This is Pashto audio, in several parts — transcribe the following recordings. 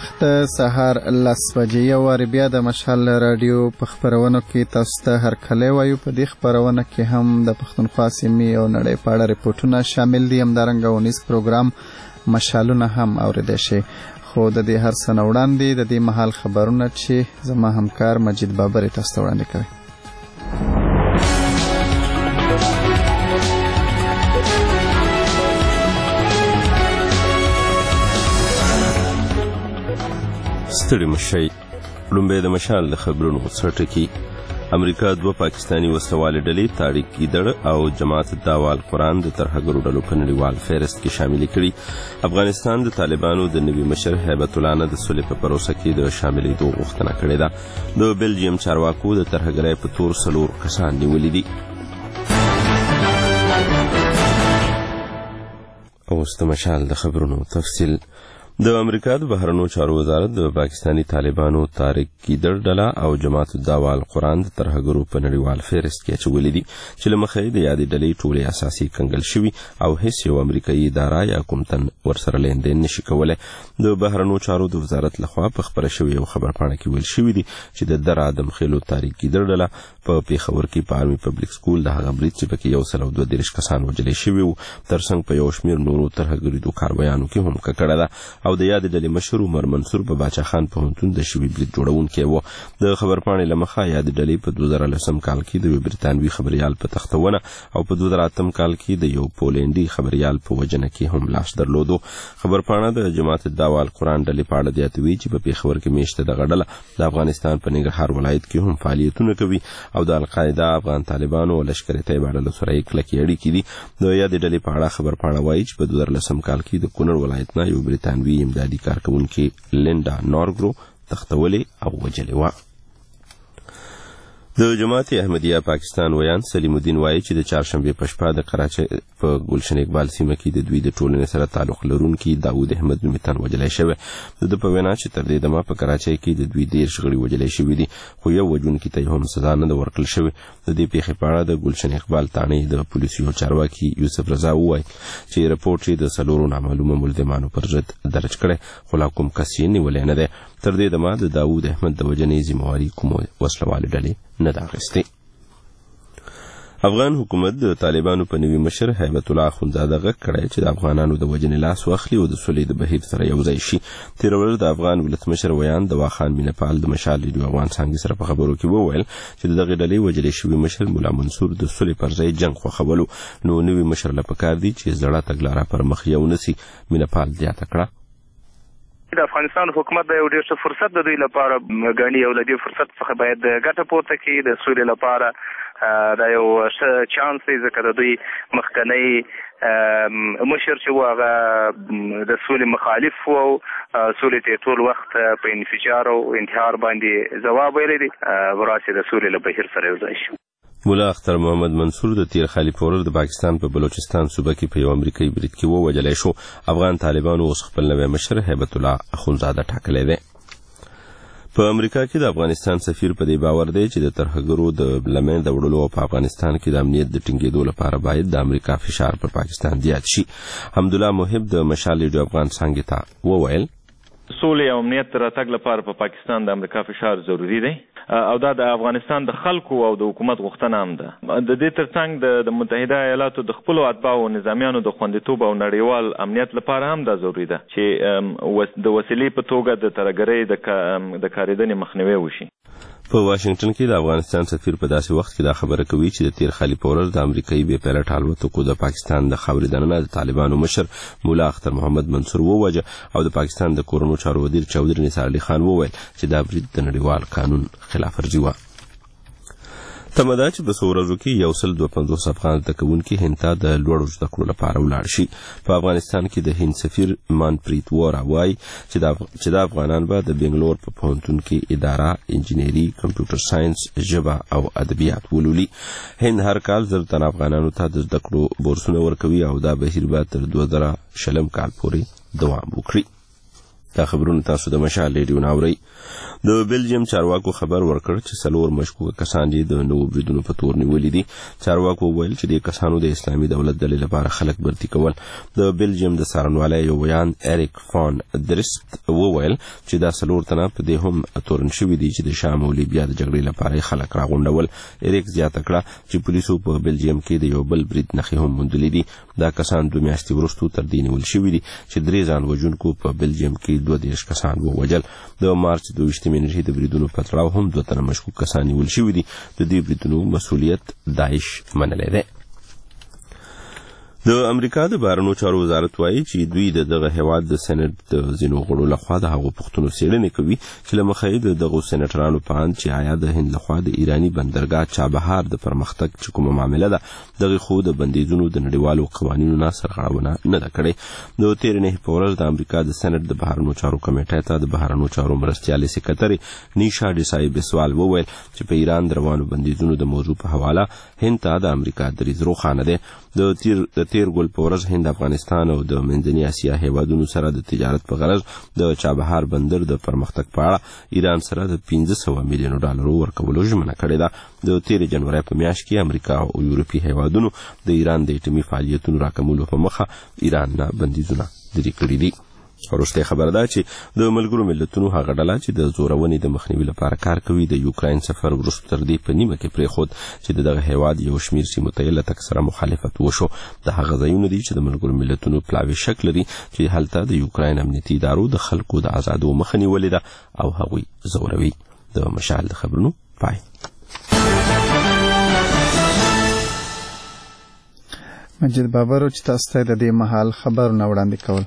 وخت سهار 10 بجې یو وار بیا د مشال رادیو په خبرونو کې تاسو ته هرکلی وایو. په دې خبرونه کې هم د پښتونخوا سیمې او نړۍ په اړه ریپورټونه شامل دي. همدارنګه ونیز پروګرام مشالونه هم اوریدای شي. خو د دې هر څه نه وړاندې د دې مهال خبرونه چې زما همکار مجید بابر تاسو ته وړاندې کوي. ستړي مشئ. لومبۍ د مشال د خبرونو څرټه کې امریکا 2 پاکستانی وسلوالې ډلې طارق ګیدړ او جماعت دعوه القرآن د ترهګرو ډلو په نړیوال فهرست کې شامل کړي. افغانستان د طالبانو د نوي مشر هیبت الله نه د سولې په پروسه کې د شاملېدو غوښتنه کړې ده. د بلجیم چارواکو د ترهګرۍ په تور 4 کسان نیولي دي. اوس د مشال د خبرونو تفصیل. د امریکا د بهرنیو چارو وزارت د پاکستانی طالبانو طارق ګیدړ ډله او جماعت دعوه القرآن د ترهګرو په نړیوال فهرست کې اچولي دي چې له مخې د یادې ډلې ټولې اساسي کنګل شوي او هیڅ یو امریکایي اداره یا کوم تن ورسره لیندین نشي کولی. د بهرنیو چارو د وزارت لخوا په خپره شوې یو خبرپاڼه کې ویل شوي دي چې د در آدم خیلو طارق ګیدړ ډله په پیښور کې په آرمي پبلک سکول د هغه برید چې پکې 132 کسان وژلې شوي وو ترڅنګ په یو شمېر نورو ترهګریدو کاروایانو کې هم ککړه ده او د یاد ډلې مشر عمر منصور په باچا خان پوهنتون د شوي برید جوړونکی و. د خبرپاڼې له مخه یاد ډلې په 2010 کال کې د یو بریتانوي خبریال په تختونه او په 2008 کال کې د یو پولینډي خبریال په وژنه کې هم لاس درلودو. خبرپاڼه د جماعت دعوه القرآن ډلې په اړه زیاتوي چې په پیښور کې میشته دغه ډله د افغانستان په ننګرهار ولایت کې هم فعالیتونه کوي او د القاعده، افغان طالبانو او لشکر طیبه ډلو سره یې کلکې اړیکې دي. د یاد ډلې په اړه خبرپاڼه وایي چې په 2010 کال کې د کونړ ولایت نه یو بریتانوي امدادي کارکونکي لینډا نورګرو تختولې او وژلې وه. د جماعت احمدیه پاکستان ویان سلیم الدین وایي چې د چهارشنبې په شپه د کراچۍ په ګلشن اقبال سیمه کې د دوی د ټولنې سره تعلق لرونکي داود احمد نومي تن وژلی شوی. د په وینا چې تر دې دمه په کراچۍ کې د دوی 13 غړي وژلی شوي دي خو یو وژونکي ته هم سزا نه ده ورکړل شوې. د دې پیښې په اړه د ګلشن اقبال تاڼۍ د پولیسو چارواکي یوسف رضا ووایي چې رپورټ یې د 4 نامعلومه ملزمانو پر ضد درج کړی خو لا کوم کس یې نیولی نه دی. تر دې دمه د داود احمد د وژنې ذمهواري کومو وسلوالې ډلې نه ده اخیستې. افغان حکومت د طالبانو په نوي مشر هیبت الله اخندزاده غږ کړی چې د افغانانو د وژنې لاس واخلي او د سولې د بهیر سره یوځای شي. تېره ورځ د افغان ولسمشر ویان دواخان مینهپال د مشال ریډیو افغان څانګې سره په خبرو کې وویل چې د دغې ډلې وژلې شوي مشر ملا منصور د سولې پر ځای جنګ خوښولو نو نوي مشر له پکار دي چې زړه تګلاره پر مخ یو نسي. مینهپال زیاته کړه د افغانستان حکومت د یو ډېر ښه فرصت د دوی لپاره ګڼي او له دې فرصت څخه باید ګټه پورته کړي. د سولې لپاره دا یو ښه چانس دی ځکه د دوی مخکنی مشر چې و هغه د سولې مخالف و او سولې ته ټول وخت په انفجار او انتحار باندې ځواب ویلی دی. وراسې د سولې له بهیر سره یوځای شو. مولا اختر محمد منصور د تیر خالی پورر د پاکستان په بلوچستان صوبه کې په یو امریکایي برید کې ووژلی شو. افغان طالبانو اوس خپل نوی مشر هیبت الله اخندزاده ټاکلی دی. په امریکا کې د افغانستان سفیر په دې باور دی چې د ترهګرو د لمنځه وړلو او په افغانستان کې د امنیت د ټینګېدو لپاره باید د امریکا فشار پر پاکستان زیات شي. حمدالله محب د مشال ریډیو افغان څانګې ته وویل سولې او امنیت راتګ لپاره په پاکستان د امریکا فشار ضروری دی او دا د افغانستان د خلکو او د حکومت غوښتنه هم ده. د دې ترڅنګ د متحده ایالاتو د خپلو اتباعو او نظامیانو د خوندیتوب او نړیوال امنیت لپاره هم دا ضروری ده چې د وسیلې په توګه د ترهګرۍ د کارېدنې مخنیوی وشي. په واشنگټن کې د افغانستان سفیر په داسې وخت کې دا خبره کوي چې د تیر خالي پورر د امریکایي بې پیلوټ الوتکو د پاکستان د خاورې دننه د طالبانو مشر مولا اختر محمد منصور ووژه او د پاکستان د کورونو چارو وزیر چودري نثار علي خان وویل چې دا برید د نړیوال قانون خلاف ورزي وه. تمه ده چې په څو ورځو کې 152 افغان زده کوونکي هند ته د لوړو زده کړو لپاره ولاړ شي. په افغانستان کې د هند سفیر منپریت وورا وایي چې د افغانان به د بنګلور په پوهنتون کې اداره، انجینري، کمپیوټر ساينس، ژبه او ادبیات ولولي. هند هر کال 1000 تن افغانانو ته د زده کړو بورسونه ورکوي او دا بهیر به تر 2020 کال پورې دوام وکړي. دا خبرونه تاسو د مشال ریډیو ناوري. د بلجیم چارواکو خبر ورکړ چې 4 مشکوک کسان دي د نوو بریدونو په تور نیولې دي. چارواکو ویل چې د کسانو د اسلامي دولت د لپاره خلک برتي کول. د بلجیم د څارنوالۍ یو بیان اریک فان درست وویل چې دا 4 تنه په دې هم تورن شوي دي چې د شام او لیبیا د جګړې لپاره خلک راغونډول. اریک زیاته کړه چې پولیسو په بلجیم کې د یو بل برید نښې هم موندلې دي. دا کسان 2 میاشتې وروسته تر دې نیول شوي دي چې 3 ځان وژونکو په بلجیم کې 22 کسان ووژل. د مارچ 22 د بریدونو په تړاو هم 2 تنه مشکوک کسان نیول شوي دي. د دې بریدونو مسؤلیت داعش منلی دی. د امریکا د بهرنیو چارو وزارت وایي چې دوی دغه هیواد د سېنات د ځینو غړو لخوا د هغو پوښتنو څېړنې کوي چې له مخې د دغو سېناټرانو په اند چې آیا د هند لخوا د ایراني بندرګاه چابهار د پرمختګ چې کومه معامله ده دغې خو د بندیزونو د نړیوالو قوانینو نه سرغړونه نه ده کړې. د تېرې نهې په ورځ د امریکا د سېنات د بهرنیو چارو کمیټې ته د بهرنیو چارو مرستیالې سکرټرې نیشا ډیسای بسوال وویل چې په ایران د روانو بندیزونو د موضوع په حواله هند ته د امریکا دریځ روښانه دی. د تیر ګل په ورځ هند افغانستان او د منځنۍ اسیا هیوادونو سره د تجارت په غرض د چابهار بندر د پرمختګ په اړه ایران سره د 500 میلیون ډالرو ورکولو ژمنه کړې ده. د 13 جنوري په میاشت کې امریکا او یورپي هیوادونو د ایران د اټومي فعالیتونو راکمولو په مخه ایران نه بندیزونه لرې کړي دي. وروسته خبره ده چې د ملګرو ملتونو هغه ډله چې د زورونې د مخنیوي لپاره کار کوي د یوکراین سفر وروسته تر دې په نیمه کې پرېښود چې دغه هیواد یو شمېر سیمو ته یې له تګ سره مخالفت وشو. د هغه ځایونه دي چې د ملګرو ملتونو پلاوي شک لري چې هلته د یوکراین امنیتي ادارو د خلکو د آزادو مخه نیولې ده او هغوی زوروي. د مشال د خبرونو پای. مجید بابر چې تاسو ته د دې مهال خبرونه وړاندې کول.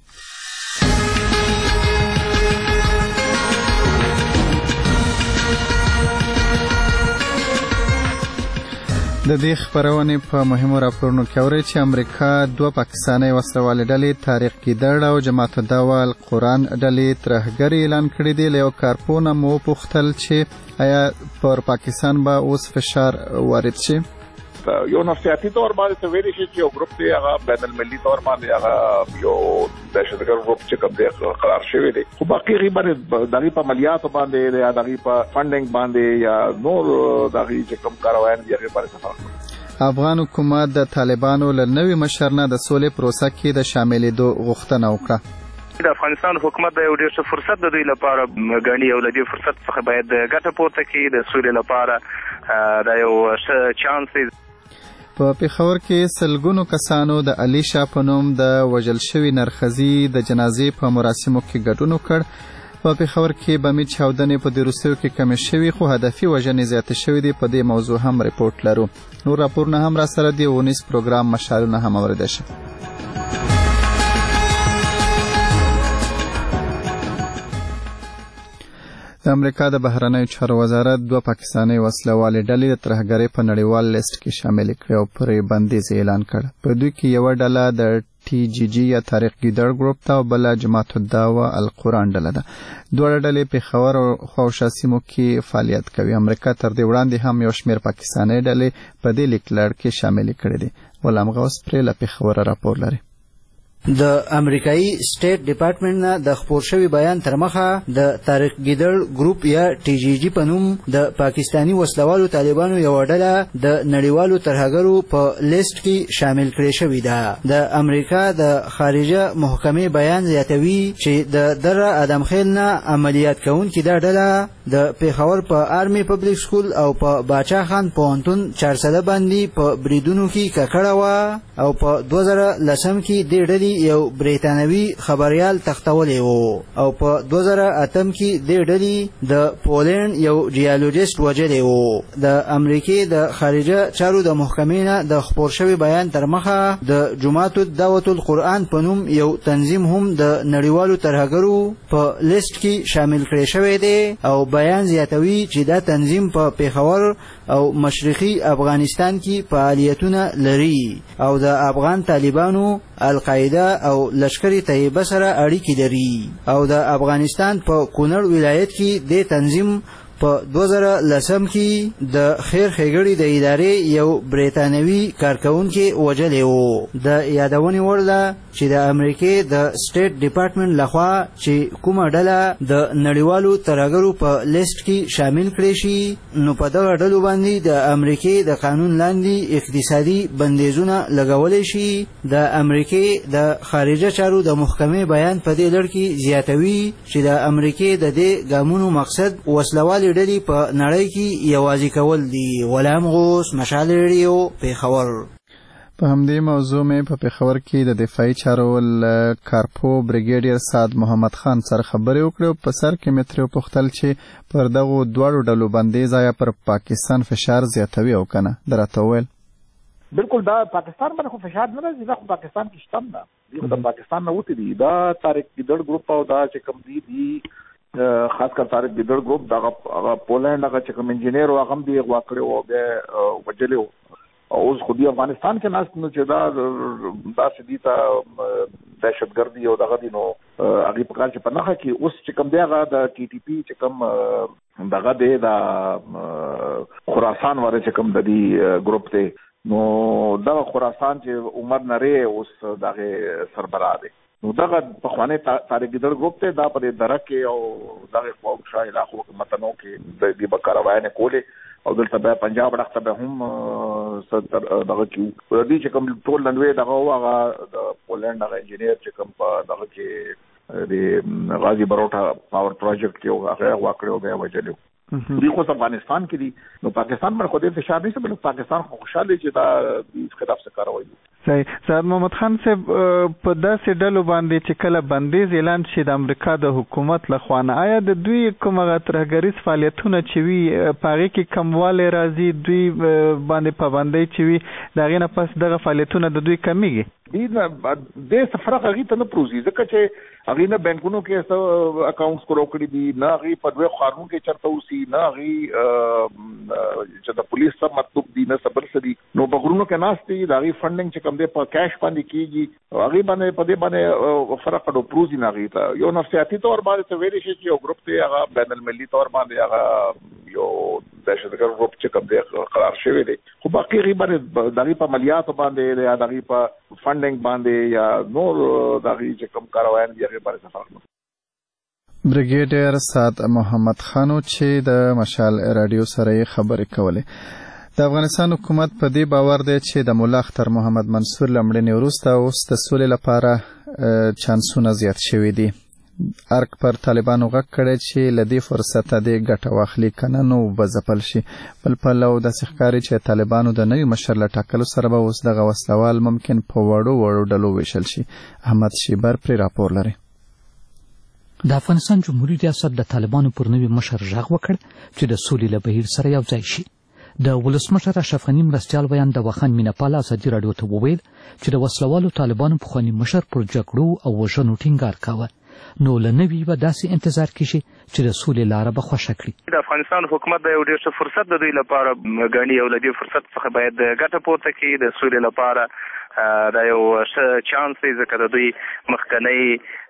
د دې خبرونې په مهمو راپورونو کې اورئ چې امریکا 2 پاکستاني وسلوالې ډلې طارق ګیدړ او جماعت الدعوه القرآن ډلې ترهګري اعلان کړي دي. له یو کارپونه مو پوښتل چې آیا پر پاکستان به اوس فشار وارد شي؟ یو نفسیاتي طور باندې ته ویلی شي چې یو ګروپ دی هغه بین المللي طور باندې هغه یو دهشتګرد ګروپ چې کوم دی قرار شوی دی، خو باقي غیبه دغه په عملیاتو باندې یا دغه په فنډینګ باندې یا نور دغه چې کوم کاروان دی هغه باندې تفاهم. افغان حکومت د طالبانو له نوي مشر نه د سولې پروسه کې د شاملېدو غوښتنه وکړه. د افغانستان حکومت د یو ډېر ښه فرصت د دوی لپاره ګڼي او له دې فرصت څخه باید ګټه پورته کړي. د سولې لپاره دا یو ښه چانس دی. په پېښور کې سلګونو کسانو د علي شاه په نوم د وژل شوي نرخزي د جنازې په مراسمو کې ګډون وکړ. په پېښور کې بمي چاودنې په دې روسیو کې کمې شوي خو هدفي وژنې زیاتې شوي دي. په دې موضوع هم ریپورټ لرو. نور راپورونه هم را سره دي. ونیس پروګرام مشالونه هم اوریدل شي. د امریکا د بهرنیو چارو وزارت 2 پاکستاني وسلوالې ډلې د ترهګرۍ په نړیوال لیست کې شامل کړې او پرې بندیز اعلان کړ. په دوی کې یو ډله د ټي جي جي یا طارق ګیدړ ګروپ ته او بل جماعت الدعوه القرآن ډله ده. دوه ډلې پېښور او خواوشا سیمو کې فعالیت کوي. امریکا تر دې وړاندې هم یو شمېر پاکستاني ډلې په دې لیکلړ کې شامل کړې دي. غلام غوث پرې له پېښور راپور لري. د امریکایي سټیټ ډپارټمنټ نه د خپور شوی بیان تر مخه د طارق ګیدړ ګروپ یا ټي جي جي په نوم د پاکستاني وسلوالو طالبانو یو ډله د نړیوالو ترهګرو په لیست کې شامل کړي شوې ده. د امریکا د خارجه محکمې بیان زیاتوي چې د دره ادم خیل نه عملیات کوونکې دا ډله د پېښور په آرمي پبلک سکول او په باچا خان پوهنتون 400 باندې په بریدونو کې ککړه وه او په 2010 کې دې ډلې یو بریتانوي خبريال تختولی وو او په 2008 کې د ډلې د پولند یو جیولوژیست وژلی وو. د امریکای د خارجه چارو د محکمې نه د خپور شوی بیان تر مخه د جماعت الدعوه القرآن په نوم یو تنظیم هم د نړیوالو ترهګرو په لیست کې شامل کړی شوی دی او بیان زیاتوي چې دا تنظیم په پېښور او مشرقي افغانستان کې فعالیتونه لري او د افغان طالبانو، القاعده او لشکري طیبه سره اړیکې لري او د افغانستان په کونړ ولایت کې د تنظیم په 2010 کې د خیر ښېګړې د ادارې یو بریتانوي کارکونکي وژلی و. د یادونې وړ ده چې د امریکې د سټیټ ډپارټمنټ لخوا چې کومه ډله د نړیوالو ترهګرو په لیست کې شامل کړی شي نو په دغه ډلو باندې د امریکې د قانون لاندې اقتصادي بندیزونه لګولی شي. د امریکې د خارجه چارو د محکمې بیان په دې لړ کې زیاتوي چې د امریکې د دې ګامونو مقصد وسلوالې ډلې په نړۍ کې یوازې کول دي. غلام غوث، مشعل ریډیو، پېښور. په همدې موضوع مې په پېښور کې د دفاعي چارو کارپو بریګیډیر سعد محمد خان سره خبرې وکړې او په سر کې مې ترې وپوښتل چې پر دغو دواړو ډلو بندیز آیا پر پاکستان فشار زیاتوي او که نه. ده راته وویل بالکل دا پاکستان باندې خو فشار نه راځي، دا خو پاکستان کې شته نه، دا پاکستان نه وتی دي. دا طارق ګیدړ ګروپ او دا چې کوم دي خاص کر طارق ګیدړ ګروپ دا پولند هغه چې کوم انجینیر او هغه دی غوا کړو او به وجلو او اوس خو دی افغانستان کې ناس نو چې دا سدي ته دهشتګردي او دغه دي نو هغه په کار چې په نخښه کې اوس چې کوم دی هغه د ټي ټي پی چې کوم دغه دی دا خراسان واره چې کوم د دې ګروپ دی نو دا خراسان چې عمر نری اوس دغه سربراه دی نو دغه په خوانه طارق ګیدړ ګروپ ته دا په درکه او دغه خواږه علاقو کې متنو کې د دې بکاروانه کوله او دلته به پنجاب راخته به هم دغه کې دې چې کوم ټول لنوي دغه هغه د پولند هغه انجینیر چې کوم په دغه کې د غازی بروټا پاور پروجیکټ کې هغه واکړو به وجلو دوی خو افغانستان کې دي نو پاکستان باندې خو دې فشار نشته بلکې پاکستان خو خوشاله چې دا د خلاف څه کاروي. صحیح. سعد محمد خان صاحب په داسې ډلو باندې چې کله بندیز اعلان شي د امریکا د حکومت لخوا نه آیا د دوی کومه ترهګریز فعالیتونه چې وي په هغې کې کموالی راځي دوی باندې پابندۍ چې وي د هغې نه پس دغه فعالیتونه د دوی کمیږي؟ دې فرق هغې ته نه پروزي ځکه چې هغې نه بینکونو کې اکاونټس کلو کړي دي نه هغې په دوی قانون کې چرته اوسي نه هغې چې د پولیس سره مطلوب دي نه صبر څه دي نو په غرونو کې ناست دي د هغې فنډنګ چې کوم دی په کیش باندې کېږي هغې باندې په دې باندې فرق کډو پروزي نه هغې ته یو نفسیاتي طور باندې ته ویلی شي چې یو ګروپ دی هغه بین المللي طور باندې هغه یو دهشتګرد ګروپ چې کوم دی قرار شوی دی خو باقي هغې باندې د هغې په عملیاتو باندې یا د هغې په فنډنګ باندې یا نور د هغې چې کوم کاروان دي هغې باندې څه فرق نه. بریګیډیر سعد محمد خانو چې د مشال رادیو سره یې خبرې کولې. د افغانستان حکومت په دې باور دی چې د مولا اختر محمد منصور له مړینې وروسته اوس د سولې لپاره چانسونه زیات شوي دي. ارګ پر طالبانو غږ کړی چې له دې فرصته دې ګټه واخلي که نه نو به ځپل شي. بل پلو داسې ښکاري چې طالبانو د نوي مشر له ټاکلو سره به اوس دغه وسلوال ممکن په وړو ډلو ویشل شي. احمد شیبر پرې راپور لري. د افغانستان جمهوریت ریاست د طالبانو پر نوي مشر غږ وکړ چې د سولې له بهیر سره یو ځای شي. د ولسمشر اشرف غني مرستیال ویان د وخان مینهپال ازادي راډیو ته وویل چې د وسلوالو طالبانو پخواني مشر پر جګړو او وژنو ټینګار کاوه نو له نوي به داسې انتظار کیږي چې د سولې لاره به خوښه کړي. د افغانستان حکومت د یو ډېر ښه فرصت د دوی لپاره ګڼي او له دې فرصت څخه باید ګټه پورته کړي. د سولې لپاره دا یو ښه چانس دی ځکه د دوی مخکنی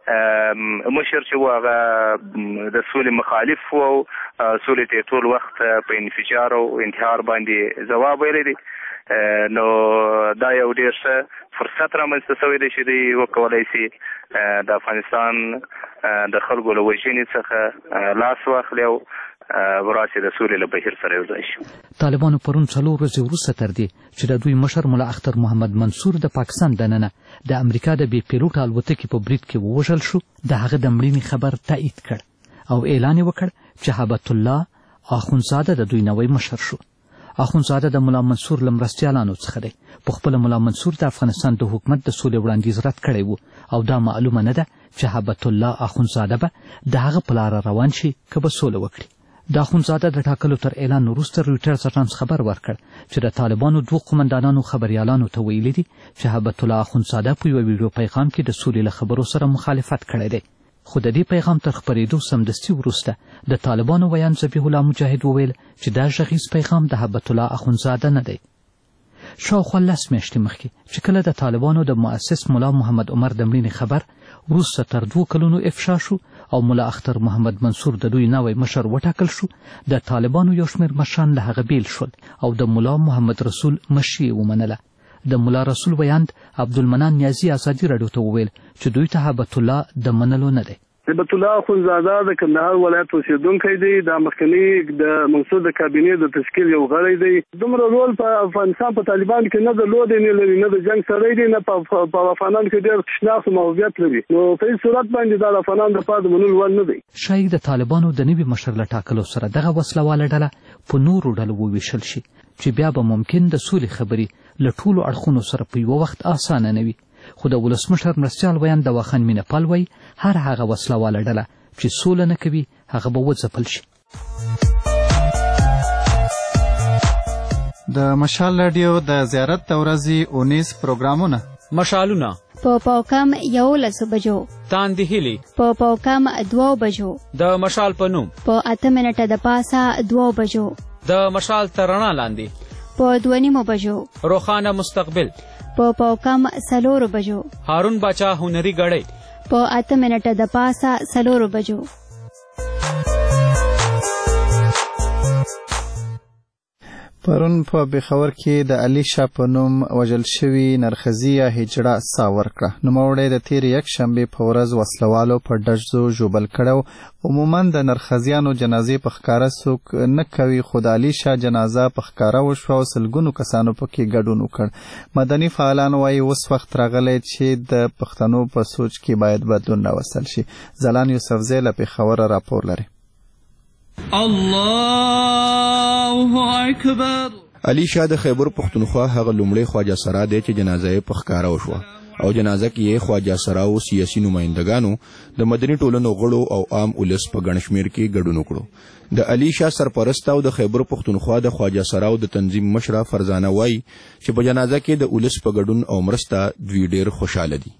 مشر چې و هغه د سولې مخالف و او سولې ته ټول وخت په انفجار او انتحار باندې ځواب ویلی دی نو دا یو ډېر ښه فرصت رامنځته شوی دی چې دوی وکولی شي د افغانستان د خلکو له وژنې څخه لاس واخلي او وراسي د سولې له بهیر سره یو ځای شي. طالبانو پرون 4 ورځې وروسته تر دې چې د دوی مشر ملا اختر محمد منصور د پاکستان دننه د امریکا د بې پیلوټه الوتکې په برید کې ووژل شو د هغه د مړینې خبر تایید کړ او اعلان یې وکړ چې هبت الله اخونزاده د دوی نوی مشر شو. اخونزاده د ملا منصور له مرستیالانو څخه دی. په خپله ملا منصور د افغانستان د حکومت د سولې وړاندیز رد کړی و او دا معلومه نه ده چې هبت الله اخونزاده به د هغه په لاره روان شي که به سوله وکړي. د اخونزاده د ټاکلو تر اعلان وروسته رویټرز اژانس خبر ورکړ چې د طالبانو 2 قومندانانو خبریالانو ته ویلي دي چې هبت الله اخونزاده په یو ویډیو پیغام کې د سولې له خبرو سره مخالفت کړی دی. خو د دې پیغام تر خپرېدو سمدستي وروسته د طالبانو ویان ذبیح الله مجاهد وویل چې دا غږیز پیغام د هبت الله اخونزاده نه دی. شاوخوا 10 میاشتې مخکې چې کله د طالبانو د مؤسس ملا محمد عمر د مړینې خبر وروسته تر 2 کلونو افشا شو او ملا اختر محمد منصور د دوی نوی مشر وټاکل شو، د طالبانو یو شمېر مشران له هغه بیل شول او د ملا محمد رسول مشري ومنله. د ملا رسول ویاند عبدالمنان نیازي ازادي راډیو ته وویل چې دوی ته هیبت الله د منلو نه دی. هیبت الله اخندزاده د کندهار ولایت اوسیدونکی دی، د مخکني د منصور د کابینې د تشکیل یو غړی دی. دومره رول په افغانستان په طالبان کې نه درلودی، نه لري، نه د جنګ سړی دی، نه په افغانانو کې ډېر شناخت او موقعیت لري. نو په هېڅ صورت باندې دا د افغانانو دپاره د منلو وړ نه دی. ښایي د طالبانو د نوي مشر له ټاکلو سره دغه وسلواله ډله په نورو ډلو وویشل شي چې بیا به ممکن د سولې خبرې له ټولو اړخونو سره په یوه وخت اسانه نه وي. خو د ولسمشر مرستیال ویاند دواخان مینهپال وایي هر هغه وسلواله ډله چې سوله نه کوي هغه به وځپل شي. د مشال رادیو د زیارت د ورځې 19 پروګرامونه: مشالونه په پاوکم 11 بجو، تاندې هیلي په پاوکم 2 بجو، د مشال په نوم په 8 منټه د پاسه 2 بجو، د مشال تر رڼا لاندې په 2:30 بجو، روښانه مستقبل په پاوکم 4 بجو، هارون باچا هنري غړی په 8 منټه د پاسه 4 بجو. پرون په بخور کې د علي شاه په نوم وژل شوي نرخزیه هجړه سا ورکړه. نوموړی د تېرې یکشنبې په ورځ وسلوالو په ډزو ژوبل کړی. عموما د نرخزیانو جنازې په ښکاره څوک نه کوي، خو د علي شاه جنازه په ښکاره وشوه او سلګونو کسانو پکې ګډون وکړ. مدني فعالان وایي اوس وخت راغلی چې د پښتنو په سوچ کې باید بدلون راوستل شي. زلان یوسفزی له پېښوره راپور لري. الله اکبر. علي شاه د خیبر پښتونخوا هغه لومړی خواجه سرا دی چې جنازه یې په ښکاره وشوه او جنازه کې یې خواجه سرا او سیاسي نمائندګانو، د مدني ټولنو غړو او عام ولس په ګڼ شمېر کې ګډون وکړو. د علي شاه سرپرست او د خیبر پښتونخوا د خواجه سرا او د تنظیم مشره فرزانه وایي چې په جنازه کې د ولس په ګډون او مرسته دوی ډېر خوشاله دي.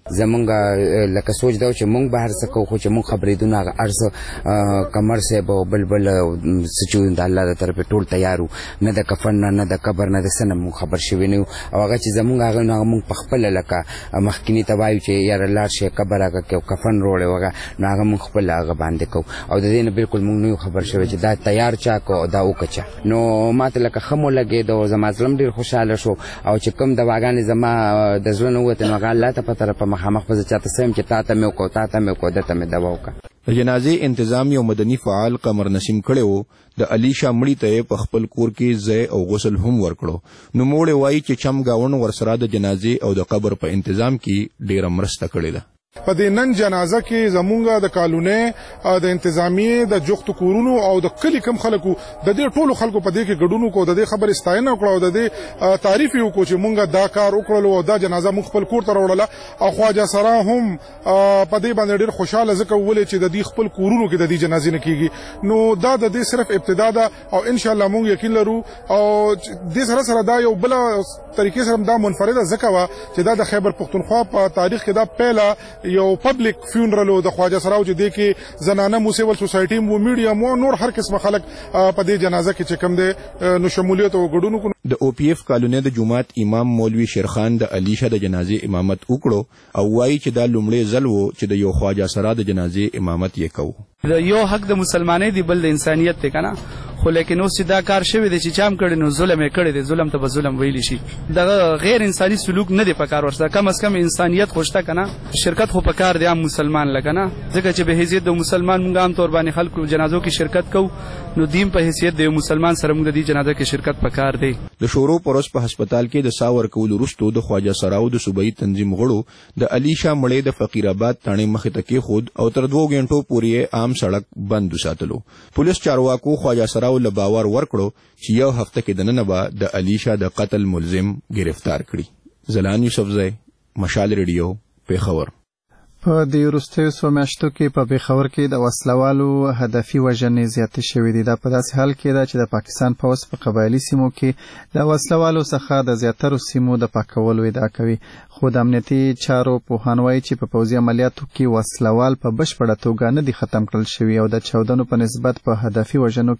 زمونږ لکه سوچ دا چې مونږ به هر څه کوو، خو چې مونږ خبرېدونه هغه هر څه کمر صاحب او بلبل څه چې د الله د طرفې ټول تیار وو، نه د کفن نه د قبر نه د څه نه مونږ خبر شوي نه یو. او هغه چې زمونږ هغه نو هغه مونږ په خپله لکه مخکیني ته وایو چې یاره لاړ شئ قبر هغه کې او کفن روړی وغه نو هغه مونږ خپله هغه باندې کوو. او د دې نه بلکل مونږ نه یو خبر شوی چې دا تیار چا کو دا وکچا. نو ماته لکه خمو لګېد او زما زړه ډېر خوشحاله شو. او چې کوم دواګانې زما د زړه نه ووتې نو هغه الله ته په طرفه مخامخ به زه چاته څه چې تا ته مې وکړو تا ته مې وکړو دته مې دوا وکړه. د جنازې انتظام یو مدني فعال قمر نسیم کړی و. د علي شاه مړي ته په خپل کور کې ځای او غسل هم ورکړو. نوموړی وایي چې چم ګاونډ ورسره د جنازې او د قبر په انتظام کې ډېره مرسته کړې ده. په دې نن جنازه کې زمونږ د کالونې د انتظامیې د جوختو کورونو او د کلي کم خلکو د دې ټولو خلکو په دې کې ګډون وکړو، د دې خبرې ستاینه وکړه او د دې تعریف یې وکړو چې مونږ دا کار وکړلو او دا جنازه مونږ خپل کور ته راوړله. او خواجه سرا هم په دې باندې ډېر خوشحاله ځکه وولې چې د دې خپل کورونو کې د دې جنازې نه کېږي. نو دا د دې صرف ابتدا ده او انشاءالله مونږ یقین لرو. او دې سره سره دا یو بله طریقې سره دا منفرده ځکه وه چې دا د خیبر پښتونخوا په تاریخ کې دا پیله یو پبلک فیونرل د خواجه سراو چې دې کې زنانه مو سیول سوسایټي مو میډیا مو نور هر قسمه خلک په دې جنازه کې چې کوم دی نو شمولیت او ګډون وکړو. د او پی اف کالونې د جماعت امام مولوي شیرخان د علي شاه د جنازې امامت وکړو او وایي چې دا لومړی ځل و چې د یو خواجه سرا د جنازې امامت یې کوو. د یو حق د مسلمانۍ دی بل د انسانیت دی کنه، خو لیکن اوس چې دا کار شوی دی چې چام کړي نو ظلم یې کړی دی، ظلم ته به ظلم ویلی شي. دغه غیر انساني سلوک نه دی پکار ورسره، کم از کم انسانیت خوشته کنه. شرکت خو پکار دی عام مسلمان لکنه، ځکه چې به حیثیت د مسلمان مونږ عام طور باندې خلکو جنازو کې شرکت کوو، نو دیم په حیثیت د مسلمان سره مونږ د دې جنازه کې شرکت پکار دی. د شورو پروس په هسپتال کې د ساور کول وروسته د خواجه سراو د صوبایي تنظیم غړو د علي شاه مړی د فقیرآباد تاڼې مخې ته کېښود او تر 2 غنټو پورې عام سړک بند وساتلو. پولیس چارواکو خواجه سراو له باور ورکړو چې یو هفته کې دننه به د علي شاه د قتل ملزم گرفتار کړي. زلان یوسفزی، مشال ریډیو، پېښور. په دې وروستیو څو میاشتو کې په پېښور کې د وسلوالو هدفي وژنې زیاتې شوې دي. دا په داسې حال کې ده چې د پاکستان پوځ په قبایلي سیمو کې د وسلوالو څخه د زیاترو سیمو د پاکولو ادعا کوي. خو د امنیتي چارو پوهان وایي چې په پوځي عملیاتو کې وسلوال په بشپړه توګه نه دي ختم کړل شوي او د چاودنو په نسبت په هدفي وژنو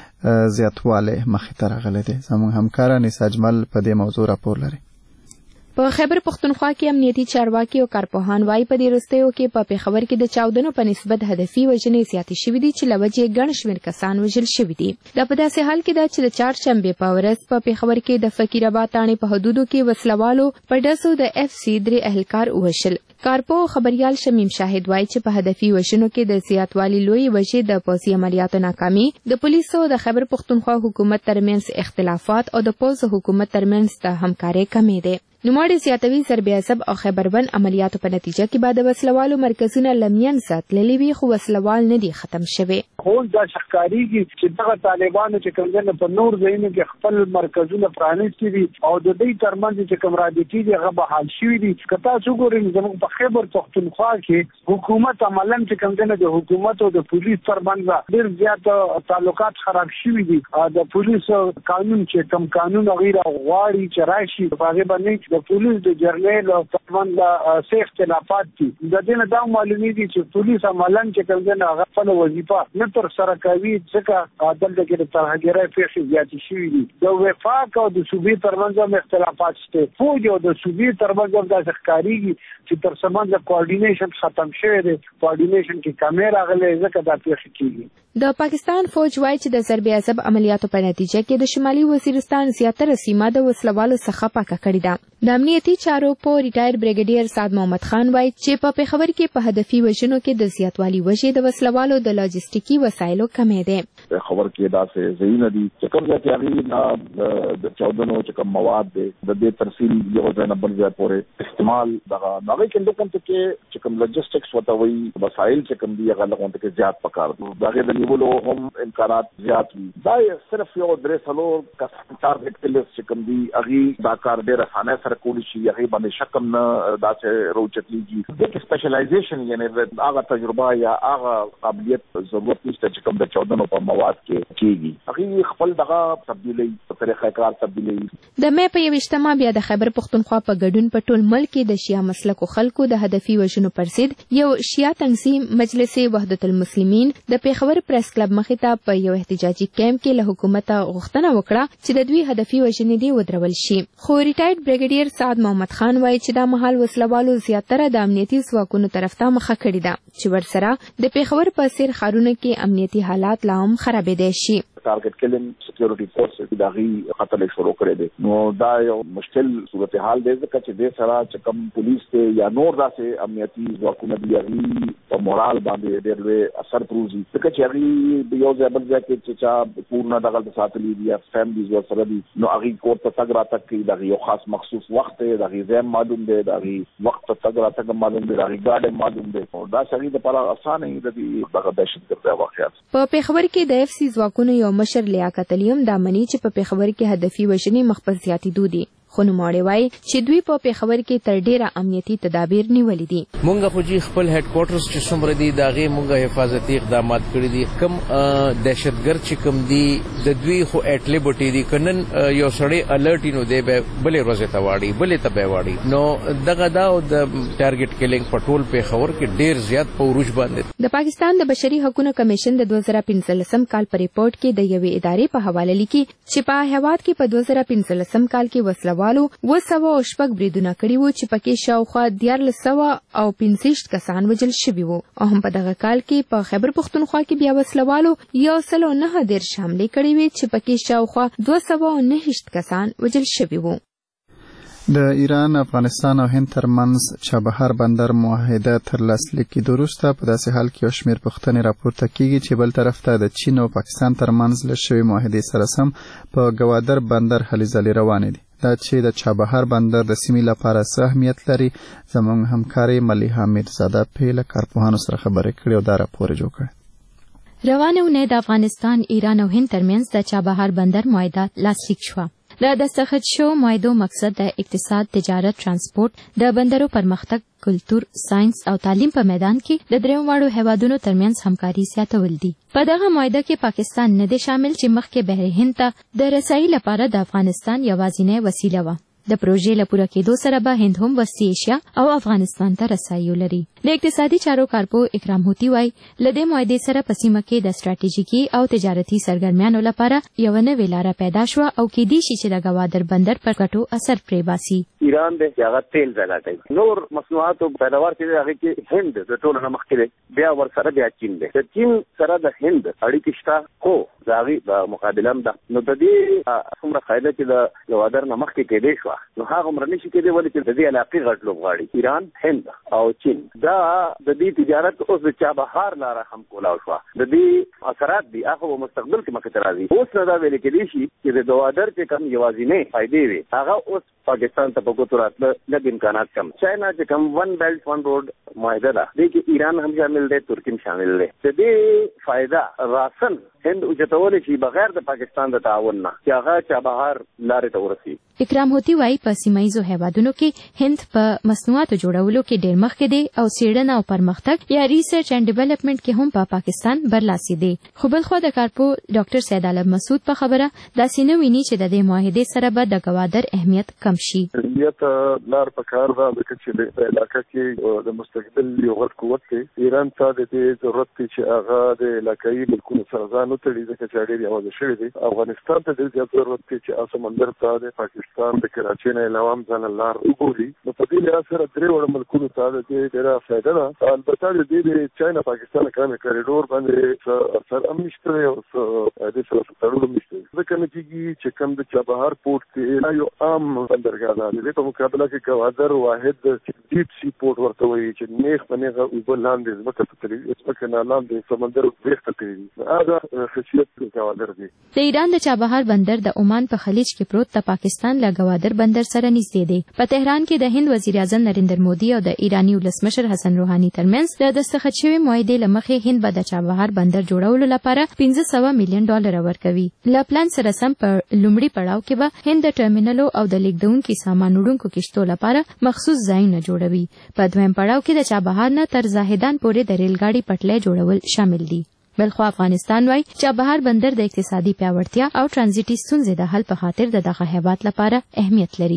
کې زیاتوالی مخې ته راغلی دی. زموږ همکاره نیسا اجمل په دې موضوع راپور لري. په خیبر پختونخوا کې امنیتي چارواکي او کارپوهان وايي په دې وروستیو کې په پېښور کې د چاودنو په نسبت هدفي وژنې زیاتې شوې دي چې له وجې ګڼ شمېر کسان وژل شوي دي. دا په داسې حال کې ده چې د چهارشنبې په ورځ په پېښور کې د فقیرآباد تاڼې په حدودو کې وسلوالو په ډزو د FC 3 اهلکار ووژل. کارپو خبريال شمیم شاهد وايي چې په هدفي وژنو کې د زیاتوالي لوی وجې د پوځي عملیاتو ناکامي، د پولیسو د خیبر پختونخوا حکومت ترمنځ اختلافات او د پوځ حکومت ترمنځ د همکارۍ کمې ده. نوموړي زیاتوي ضرب عصب او خیبربند عملیاتو په نتیجه کې بعد وسلوالو مرکزونه لمین ساتللي وي خو وسلوال نه دي ختم شوي. خو دا ښکارېږي چې دغه طالبانو چې کوم ځای په نور ځایونو کې خپل مرکزونه پرانیستي دي او د دوی ترمنځ چې کوم رابطې دي هغه بحال شوي دي. که تاسو ګورئ زموږ په خیبر پختونخوا کې حکومت عملاً چې کوم ځای د حکومت او د پولیس ترمنځ ډېر زیات تعلقات خراب شوي دي. د پولیس قانون چې کوم قانون غیر غواړي چې راشي په هغه باندې د پولیس د جرنیل او ترمنځ څه اختلافات دي. د دې نه دا معلومیږي چې پولیس عملاً چې کوم ځای هغه خپل وظیفه نه تر سره کوي ځکه دلته کې د ترهګرۍ پیښې زیاتې شوي دي. د وفاق او د صوبې ترمنځ هم اختلافات شته. فوج او د صوبې ترمنځ هم داسې ښکارېږي چې تر څه منځه کوارډینیشن ختم شوی دی. کوارډینیشن کې کمې راغلی ځکه دا پیښې کېږي. د پاکستان فوج وايي چې د ضرب عصب عملیاتو په نتیجه کې د شمالي وزیرستان زیاتره سیمه د وسلوالو څخه پاکه کړې ده. د امنیتي چارو په ریټایر بریګیډیر سعد محمد خان وايي چې په پېښور کې په هدفي وژنو کې د زیاتوالي وجې د وسلوالو د لاجستیکي وسایلو کمې ده. پېښور کې داسې ځایونه دي چې کوم ځای کې هغې د چاودنو چې کوم مواد دی د دې ترسیل یو ځای نه بل ځای پورې استعمال دغه هغې کې کوم کې چې کوم لوجسټکس ورته وایي وسایل چې کوم دي هغه لږ کې زیات پکار دي. د هغې د نیولو هم امکانات زیات وي. دا صرف یو 3-4 کسان ټارګټ کلس چې کوم دي هغې دا کار ډېر اسانه سره کولی شي. هغې باندې شک هم نه داسې روچتېږي. دې کې سپیشلایزیشن یعنې هغه تجربه یا هغه قابلیت ضرورت نشته چې کوم د چاودنو په مواد کې کېږي. هغې خپل دغه تبدیلي په طریقه کار تبدیلي. د مې په 21 بیا د خیبر پختونخوا په ګډون په ټول ملک کې د شیعه مسلکو خلکو د هدفي وژنو پر ضد یو شیعه تنظیم مجلس وحدت المسلمین د پېښور پریس کلب مخې ته په یو احتجاجي کیمپ کې له حکومته غوښتنه وکړه چې د دوی هدفي وژنې دې ودرول شي. خو ریټایرډ بریګیډیر سعد محمد خان وايي چې دا مهال وسلوالو زیاتره د امنیتي ځواکونو طرف ته مخه کړې ده چې ورسره د پېښور په څېر ښارونو کې امنیتي حالات لا هم خرابېدی شي. ټارګټ کلینګ سکیورټي فورس د هغې خطر شروع کړی دی. نو دا یو مشکل صورتحال دی ځکه چې دې سره چې کوم پولیس دی یا نور داسې امنیتي ځواکونه دي هغې په مورال باندې ډېر لوی اثر پروزي ځکه چې هغې یو ځای بل ځای کې چې چا کورونه دغلته ساتلي دي یا فیملیز ورسره دي نو هغې کور ته تګ راتګ کوي. د هغې یو خاص مخصوص وخت دی. د هغې ځای معلوم دی. د هغې وخت ته تګ راتګ معلوم دی. د هغې ګاډی معلوم دی. دا هغې دپاره اسانه وي د دې دغه دهشتګردۍ واقعات. په پېښور کې د FC ځواکونو یو مشر لیاقت علیم دا مني چې په پېښور کې هدفي وژنې مخ په زیاتېدو دي. خو نوموړی وايي چې دوی په پېښور کې تر ډېره امنیتي تدابیر نیولي دي. مونږ خو خپل هډ کوارټرز چې څومره دي د هغې مونږ حفاظتي اقدامات کړي دي. کوم دهشتګرد چې کوم دي د دوی خو اټلې بوټې دي که نن یو سړی الرټ نو دی به بلې ورځې ته واړي بلې ته به واړي. نو دغه دا او د ټارګټ کلینګ په ټول پېښور کې ډېر زیات په عروج باندې. د پاکستان د بشري حقوقو کمیشن د 2015 کال په ریپورت کې د یوې ادارې په حواله لیکي چې په هیواد کې په 2015 کال کې وسلوالو 206 بریدونه کړي وو چې پکې شاوخوا 1465 کسان وژل شوي وو او هم په دغه کال کې په خیبر پختونخوا کې بیا وسلوالو 109 حملې کړي وي چې پکې شاوخوا 209 کسان وژل شوي وو. د ایران، افغانستان او هند ترمنځ چابهار بندر معاهده تر لاسلیک کېدو وروسته په داسې حال کې یو شمېر پوښتنې راپورته کېږي چې بل طرف ته د چین او پاکستان ترمنځ له شوې معاهدې سره سم په ګوادر بندر هلې ځلې روانې دي. دا چې د چابهار بندر د سیمې لپاره څه اهمیت لري زموږ همکارې ملیحه میرزاده پې له کارپوهانو سره خبرې کړې او دا راپور جوړ کړی. روانه اونۍ د افغانستان، ایران او هند ترمنځ د چابهار بندر معاهده لاسلیک شوه. د دستخط شو معاهدو مقصد د اقتصاد، تجارت، ترانسپورت، د بندرو پرمختګ، کلتور، ساينس او تعلیم په میدان کې د درېیو واړو هیوادونو ترمنځ همکاري زیاتول دي. په دغه معاهده کې پاکستان نه دی شامل چې مخکې بحر هند ته د رسایي لپاره د افغانستان یوازینۍ وسیله وه. د پروژې له پوره کېدو سره به هند هم وسطي ایشیا او افغانستان ته رسایي ولري. د اقتصادي چارو کارپو اکرام هوتي وایي له دې معاهدې سره په سیمه کې د ستراتیژیکي او تجارتي سرګرمیانو لپاره یوه نوې لاره پیدا شوه او کېدای شي چې د ګوادر بندر پر ګټو اثر پرې باسي. ایران دی چې هغه تیل زلاټي. نور مصنوعات او پیداوار چې هغه کې هند د ټولو نه مخکې دی، بیا ورسره بیا چین دی. د چین سره د هند اړیکې شته، خو د هغې په مقابله هم ده. نو د دې څومره فایده چې د لوادر نه مخکې کېدی شوه، نو هغه عمره نشي کېدی، ولې چې د دې علاقې غټ لوبغاړي ایران، هند او چین، دا د دې تجارت اوس د چابهار لاره هم کولاو شوه. د دې اثرات دي هغه په مستقبل کې مخې ته راځي. اوس نه دا ویل کېدی شي چې د لوادر چې کوم یوازینۍ فایدې وي هغه اوس پاکستان ته په ګوتو راتله لږ امکانات کم. چاینا چې کوم ون بیلټ ون روډ معاهده ده، دې کې ایران هم شامل دی، ترکی هم شامل دی. د دې فایده راسن هند اوچتولی شي بغیر د پاکستان د تعاون نه چې هغه چابهار لارې ته ورسي. اکرام هوتی وایي په سیمه ییزو هیوادونو کې هند په مصنوعاتو جوړولو کې ډېر مخکې دی او څېړنه او پرمختګ یا ریسرچ اینڈ ډیولپمنٹ کې هم په پاکستان برلاسي دی. خو بلخوا د کارپو ډاکټر سید عالم مسعود په خبره داسې نه ویني چې د دې معاهدې سره به د ګوادر اهمیت کم شي. اهمیت لار په کار ده، ځکه چې په علاقه کې د مستقبل یو غټ قوت دی. ایران ته د دې ضرورت دی چې هغه د علاقایي ملکونو سره ځان وتړي، ځکه چې ډېر یوازې شوی دی. افغانستان ته ډېر زیات ضرورت دی چې سمندر ته د پاکستان د کراچۍ نه علاوه هم ځان لار وګوري. نو په دې لحاظ سره درې وړه ملکونو ته د دې ډېره فایده ده. البته د دې چاینا پاکستان کامل کریډور باندې اثر هم نشته او د سره تړون هم نشته، ځکه نه کېږي چې کوم د چابهار پورټ کې یو عام بندرګاه ده. د دې په مقابله کې ګوادر واحد ډیپ سی پورټ ورته وایي چې نیغ په نیغه اوبه لاندې ځمکه ته تللي، ځمکه نه لاندې سمندر ویښ ته تللي. هغه خصوصیت ګوادر دی. د ایران د چابهار بندر د عمان په خلیج کې پروت د پاکستان له ګوادر بندر سره نږدې دی. په تهران کې د هند وزیر اعظم نریندر مودي او د ایرانی ولسمشر حسن روحاني ترمنځ د دستخط شوې معاهدې له مخې هند به د چابهار بندر جوړولو لپاره $500 میلیون ورکوي. له پلان سره سم په لومړي پړاو کې به هند د ټرمینلو او د لیږدونکو سامان وړونکو کشتو لپاره مخصوص ځایونه جوړوي. په دویم پړاو کې د چابهار نه تر زاهدان پورې د ریل ګاډي پټلۍ جوړول شامل دي. بلخوا افغانستان وايي چابهار بندر د اقتصادي پیاوړتیا او ترانزیټي ستونزې د حل په خاطر د دغه هیواد لپاره اهمیت لري.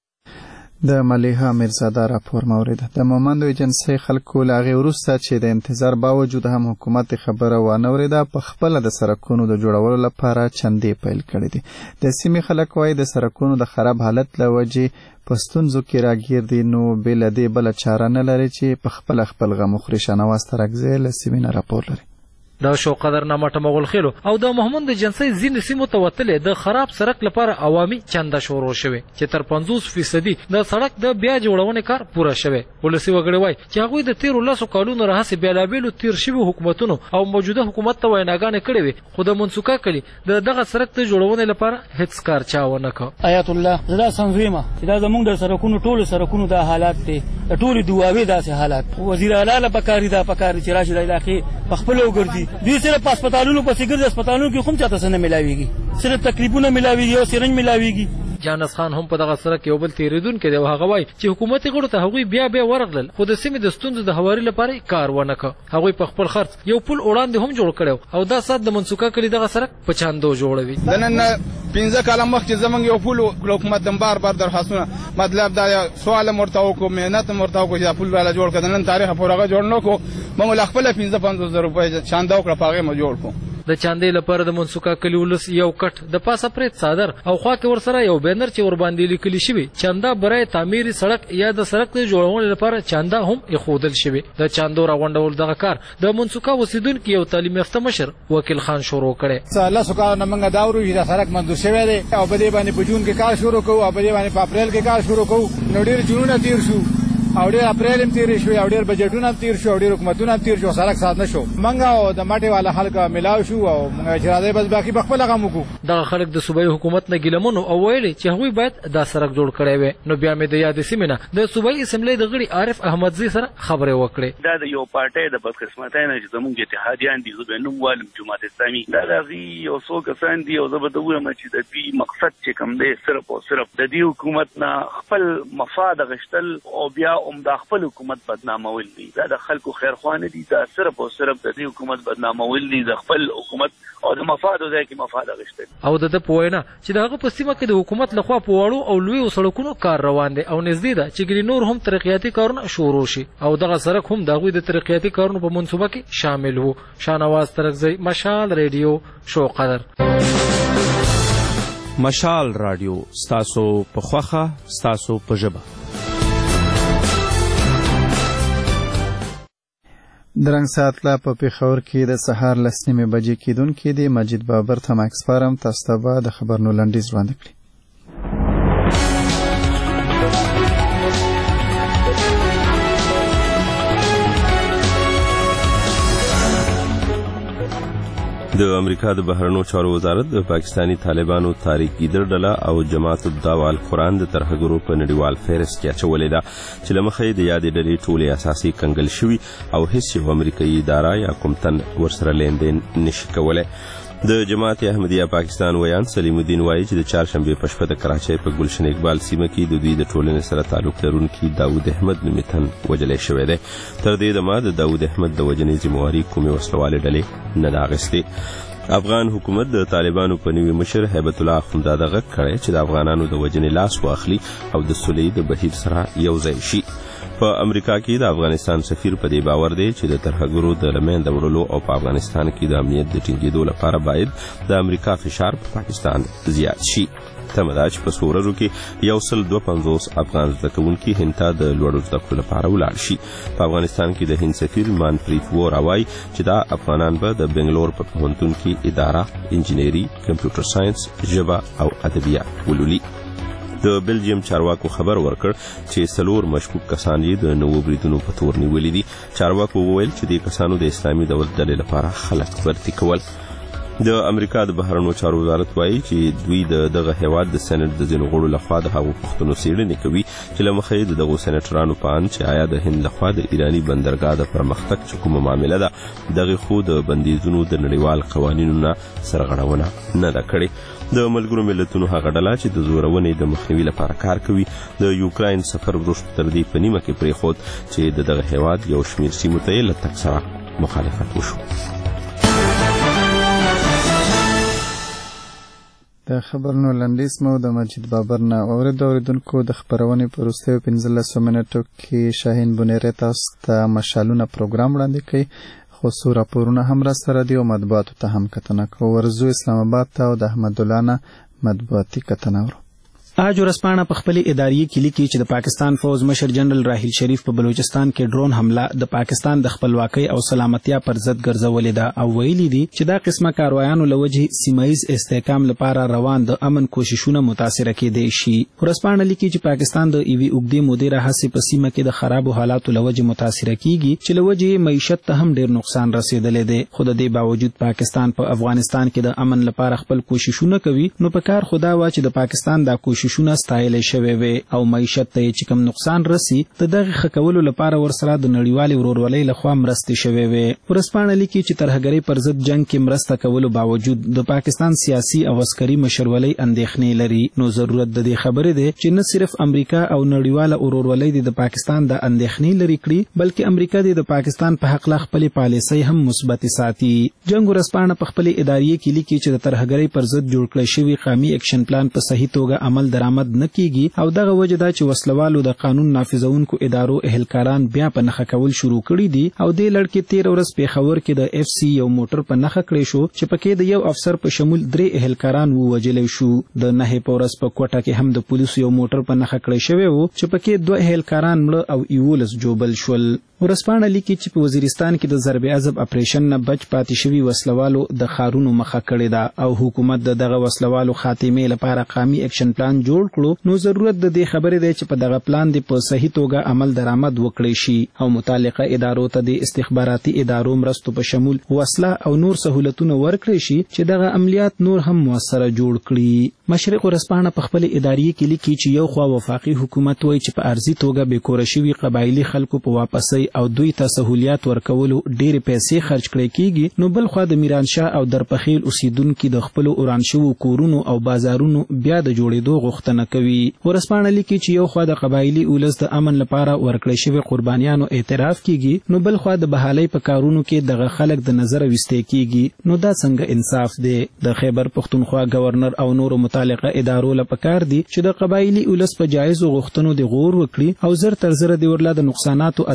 د ملیحه میرزاده راپور مورید د مومندو ایجنسی خلکو لاغي وروسته چې د انتظار باوجود هم حکومت خبره وانه وریده په خپل د سرکونو د جوړولو لپاره چندې پیل کړې دي. د سیمې خلک وايي د سرکونو د خراب حالت لوجې په ستونزو کې راګیر دي، نو بل دې بل چاره نه لري چې په خپل غم خوري. شنواز ترکزی له سیمې راپور لري. د شو قدر نامټه مغول خېلو او د محمد جنسي ځینې سیمو ته وتلې د خراب سړک لپاره عوامي چنده شروع شوه چې تر 50% د سړک د بیا جوړونې کار پوره شوه. ولسی وګړي وای چې هغه د 13 کالونو راهسې بیلابېلو تیر شوی حکومتونو او موجوده حکومت ته ویناګانې کړې وي، خو د منسوکه کړي دغه سړک د جوړونې لپاره هیڅ کار چا ونه کړ. آیت الله زدا سنویما چې دا زمونږ د سړکونو ټولو سړکونو د حالات دي، د ټولو دواوي داسې حالات. وزیر اعلی له پکاري دا پکاري چې راشي د علاقې په خپل وګرځي. دوی صرف په هسپتالونو پسې ګرځي، هسپتالونو کې هم چاته څه نه ملاويږي، صرف تکلیفونه ملاويږي او سرنج ملاويږي. جانس خان هم په دغه سړک یو بل تیریدونکی دی او هغه وایي چې حکومتي غړو ته هغوی بیا ورغلل، خو د سیمې د ستونزو د هواري لپاره کار ونه کړ. هغوی په خپل خرڅ یو پل وړاندې هم جوړ کړی او دا سات د منسوکه کړي دغه سړک په چاندو جوړوي. د نن 15 کاله مخکې زمونږ یو پل حکومت د بار درخواستونه مطلب دا سوال مرته وکړو، مهنت مرته وکړو چې پل راله جوړ کړه. نن تاریخ پورغه جوړ نه کو، موږ خپل 15-50 روپۍ چاندا وکړه، پاغه مو جوړ کو. د چاندې لپاره د منسوکه کلی ولس یو کټ د پاسه پرېت څادر او خوا کې ورسره یو بینر چې ور باندې لیکل شوی چاندا برای تعمیري سړک یا د سړک د جوړولو لپاره چاندا هم یخودل شوی. د چاندو راغونډول دغه کار د منسوکه وسیدونکو یو تعلیم یافته مشر وکیل خان شروع کړي. الله سکه نمنګ داورو چې سړک منځو شوی دی او په دې باندې په جون کې کار شروع کوو او په دې باندې په اپریل کې کار شروع کوو. نو ډیر جنونه تیر شو او ډیر اپریل هم تیر شو او ډیر بجټونه هم تیر شو او ډیر حکومتونه هم تیر شو، سړک سات نشو. منګه او د ماټي والا خلک ملاو شو او چې راځي بس باقي په خپل غم وکړو. دا خلک د صوبایي حکومت نه ګیلمنو او ویلي چې هغوی باید دا سړک جوړ کړي وي. نو بیا مې د یاد سیمه نه د صوبایي اسمبلی د غړي عارف احمدزي سره خبرې وکړې. دا د یو پارټي د بدقسمتۍ نه چې زموږ اتحادیان دي، زه به نوم والم جماعت اسلامي، دا د یو څو کسان دي او زه به وایم چې د دې مقصد چې کوم دی صرف او صرف د دې حکومت نه خپل مفاد غشتل او بیا د خپل حکومت بدنامول دي. دا د خلکو خیرخوانه دي، دا صرف او صرف د دې حکومت بدنامول دي، د خپل حکومت او د مفاد ځای کې مفاد غشتل. او د پوینه چې دغه په سیمه کې د حکومت لخوا په وړو او لوی سړکونو کار روان دي او نږدې ده چې ګری نور هم ترقیاتي کارونه شروع شي او دغه سړک هم دغه د ترقیاتي کارونو په منصوبه کې شامل وو. شانواز ترکزی، مشال ریډیو، شو قدر. مشال رادیو ستاسو په خوښه ستاسو په ژبه. درنګ ساعت لا په پیښور کې د سهار 10:30 بجې کېدونکې دی. مجید بابر ته ماکس فارم تاسو ته به د خبرونو لنډیز وړاندې کړي. د امریکا د بهرنیو چارو وزارت د پاکستانی طالبانو تحریک ایدر ډله او جماعت الدعوه القرآن د ترهګرو په نړیوال فهرست کې اچولې ده چې له مخې د یادې ډلې ټولې اساسي کنګل شوي او هیڅ یو امریکایي اداره یا کوم تن ورسره لیندین نشي کولی. د جماعت احمدیه پاکستان ویان سلیم الدین وایي چې د چهارشنبې په شپه د کراچۍ په ګلشن اقبال سیمه کې د دوی د ټولنې سره تعلق لرونکي داود احمد نومي تن وژلی شوی دی. تر دې دمه د داود احمد د وژنې ذمهواري کومې وسلوالې ډلې نه ده اخیستې. افغان حکومت د طالبانو په نوي مشر هیبت الله اخندزاده غږ کړی چې د افغانانو د وژنې لاس واخلي او د صلحې د بهیر سره یو ځای شي. په امریکا کې د افغانستان سفیر په دې باور دی چې د ترهګرو د له منځه وړلو او په افغانستان کې د امنیت د ټینګېدو لپاره باید د امریکا فشار په پاکستان زیات شي. تمه ده چې په څو ورځو کې 152 افغان زده کوونکي هند ته د لوړو زده کړو لپاره ولاړ شي. په افغانستان کې د هند سفیر مانپریت وورا وایي چې دا افغانان به د بنګلور په پوهنتون کې اداره، انجینري، کمپیوټر ساينس، ژبه او ادبیات ولولي. د بلجیم چارواکو خبر ورکړ چې 4 مشکوک کسان یې د نوو بریدونو په تور نیولي دي. چارواکو وویل چې دې کسانو د اسلامي دولت ډلې لپاره خلک ورتي کول. د امریکا د بهرنیو چارو وزارت وایي چې دوی دغه هیواد د سېنات د ځینو غړو لخوا د هغو پوښتنو څېړنې کوي چې له مخې د دغو سېناټرانو په اند چې آیا د هند لخوا د ایراني بندرګاه د پرمختګ چې کومه معامله ده دغې خو د بندیزونو د نړیوال قوانینو نه سرغړونه نه ده کړې. د ملګرو ملتونو هغه ډله چې د زورونې د مخنیوي لپاره کار کوي د یوکراین سفر وروسته تر دې په نیمه کې پرېښود چې دغه هیواد یو شمېر سیمو ته یې له تګ سره مخالفت وشو. د خبرونو لنډیز مو د مجید بابر نه اوریدونکو د خبرونې په وروستیو 15 منټو کې شاهین بنیری تاسو ته مشالونه پروګرام وړاندې کوي. خو څو راپورونه هم راسره دي او مطبوعاتو ته هم کتنه کوو. ورځو اسلام آباد ته او د احمد الله نه مطبوعاتي کتنه ورو. آج ورځپاڼه په خپل اداري کې لیکي چې د پاکستان فوج مشر جنرال راحیل شریف په بلوچستان کې ډرون حمله د پاکستان د خپلواکۍ او سلامتیا پر ضد ګرځولې ده او ویلي دي چې دا قسمه کاروایانو له وجې سیمایي استحکام لپاره روان د امن کوششونه متاثر کېدای شي. ورځپاڼه لیکي چې پاکستان د ایوي اوږدې مودې راهیسې په سیمه کې د خرابو حالاتو له وجې متاثر کیږي چې له وجې معیشت ته هم ډېر نقصان رسیدلی دی. خو د دې باوجود پاکستان په افغانستان کې د امن لپاره خپل کوششونه کوي. نو په کار خدا وا چې د پاکستان دا کوششونه ستایل شوی وي او معیشت ته چې کوم نقصان رسی د دغه خکولو لپاره ورسره د نړیوال ورورولۍ لخوا مرستې شوی وي. ورځپاڼه لیکي چې ترهګرۍ پر ضد جنگ کې مرسته کولو باوجود د پاکستان سیاسي او عسکري مشرولۍ اندېښنې لري. نو ضرورت د دې خبرې دی چې نه صرف امریکا او نړیواله ورورولۍ د پاکستان د اندېښنې لري کړي بلکې امریکا د پاکستان په حق لا خپل پالیسۍ هم مثبت ساتي. جنگ ورځپاڼه په خپل اداري کې لیکي چې د ترهګرۍ پر ضد جوړ کړی شوی قومي اکشن پلان په صحیح توګه عمل درآمد نه کیږي او دغه وجه دا چې وسلوالو د قانون نافذونکو ادارو اهلکاران بیا په نخښه کول شروع کړي دي او د لړکې 13 ورځ پیښور کې د اف سی یو موټر په نخښه کړی شو چې پکې د یو افسر په شمول 3 اهلکاران ووجل شو. د 9 ورځ په کوټه کې هم د پولیسو یو موټر په نخښه کړی شوی وو چې پکې 2 اهلکاران مړه او 11 جوبل شول. ورځپاڼه لیکي چې په وزیرستان کې د ضرب عضب اپریشن نه بچ پاتې شوي وسلوالو د خارونو مخه کړې ده او حکومت دغه وسلوالو خاتمه لپاره قومي اکشن پلان جوړ کړو. نو ضرورت د دې خبرې دی چې په دغه پلان دی په صحیح توګه عمل درآمد وکړي شي او متعلقه ادارو ته د استخباراتي ادارو مرستو په شمول وسله او نور سہولتونه ورکړي شي چې دغه عملیات نور هم موثره جوړ کړي. مشرق ورځپاڼه په خپل اداري کې لیکي چې یو خوا وفاقي حکومت وایي چې په ارضي توګه به کور شوي قبایلی خلکو په واپسۍ او دوی ته سہولیات ورکولو ډېرې پیسې خرج کړي کیږي. نو بل خوا د میرانشاه او درپخیل اوسیدونکو د خپل اوران شوو کورونو او بازارونو بیا د جوړېدو غوښتنه کوي. ورځپاڼه لیکي چې یو خوا د قبایلی اولس د امن لپاره ورکړی شوی قربانیانو اعتراف کیږي نو بل خوا د بحالۍ په کارونو کې دغه خلک د نظر وستې کیږي. نو دا څنګه انصاف دی؟ د خیبر پختونخوا گورنر او نور متعلقه ادارو لپاره دي چې د قبایلی اولس په جایز غوښتنو د غور وکړي او زر تر زر د ورلا د نقصاناتو ازاله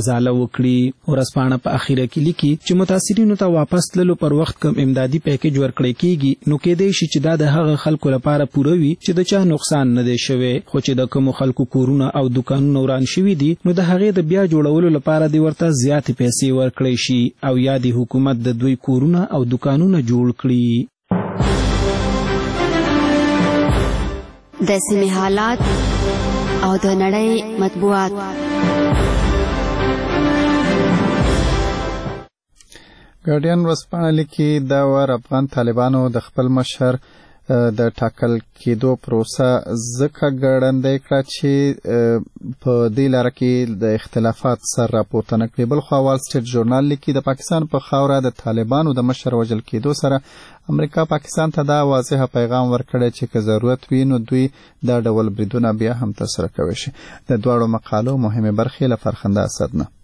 وکړي. ورځپاڼه په اخیره کې لیکي چې متاثرینو ته واپس تللو پر وخت کم امدادي پیکیج ورکړی کیږي نو کېدای شي چې دا د هغه خلکو لپاره پوره وي چې د چا نقصان نه دی شوی، خو چې د کوم خلکو کورونه او دکانونه وران شوي دي نو د هغې د بیا جوړولو لپاره دی ورته زیاتې پیسې ورکړی شي او یا د حکومت د دوی کورونه او دکانونه جوړ کړي. د سیمې حالات او د نړۍ مطبوعات. ګارډین ورځپاڼه لیکي دا وار افغان طالبانو د خپل مشر د ټاکل کېدو پروسه ځکه ګړندۍ کړه چې په دې لاره کې د اختلافات سر راپورته نه کړي. بلخوا وال سټریټ ژورنال لیکي د پاکستان په خاوره د طالبانو د مشر وژل کېدو سره امریکا پاکستان ته دا واضح پیغام ورکړی چې که ضرورت وي نو دوی دا ډول بریدونه بیا هم ترسره کوي شي. د دواړو مقالو مهمه برخې له فرخنده اسد نه.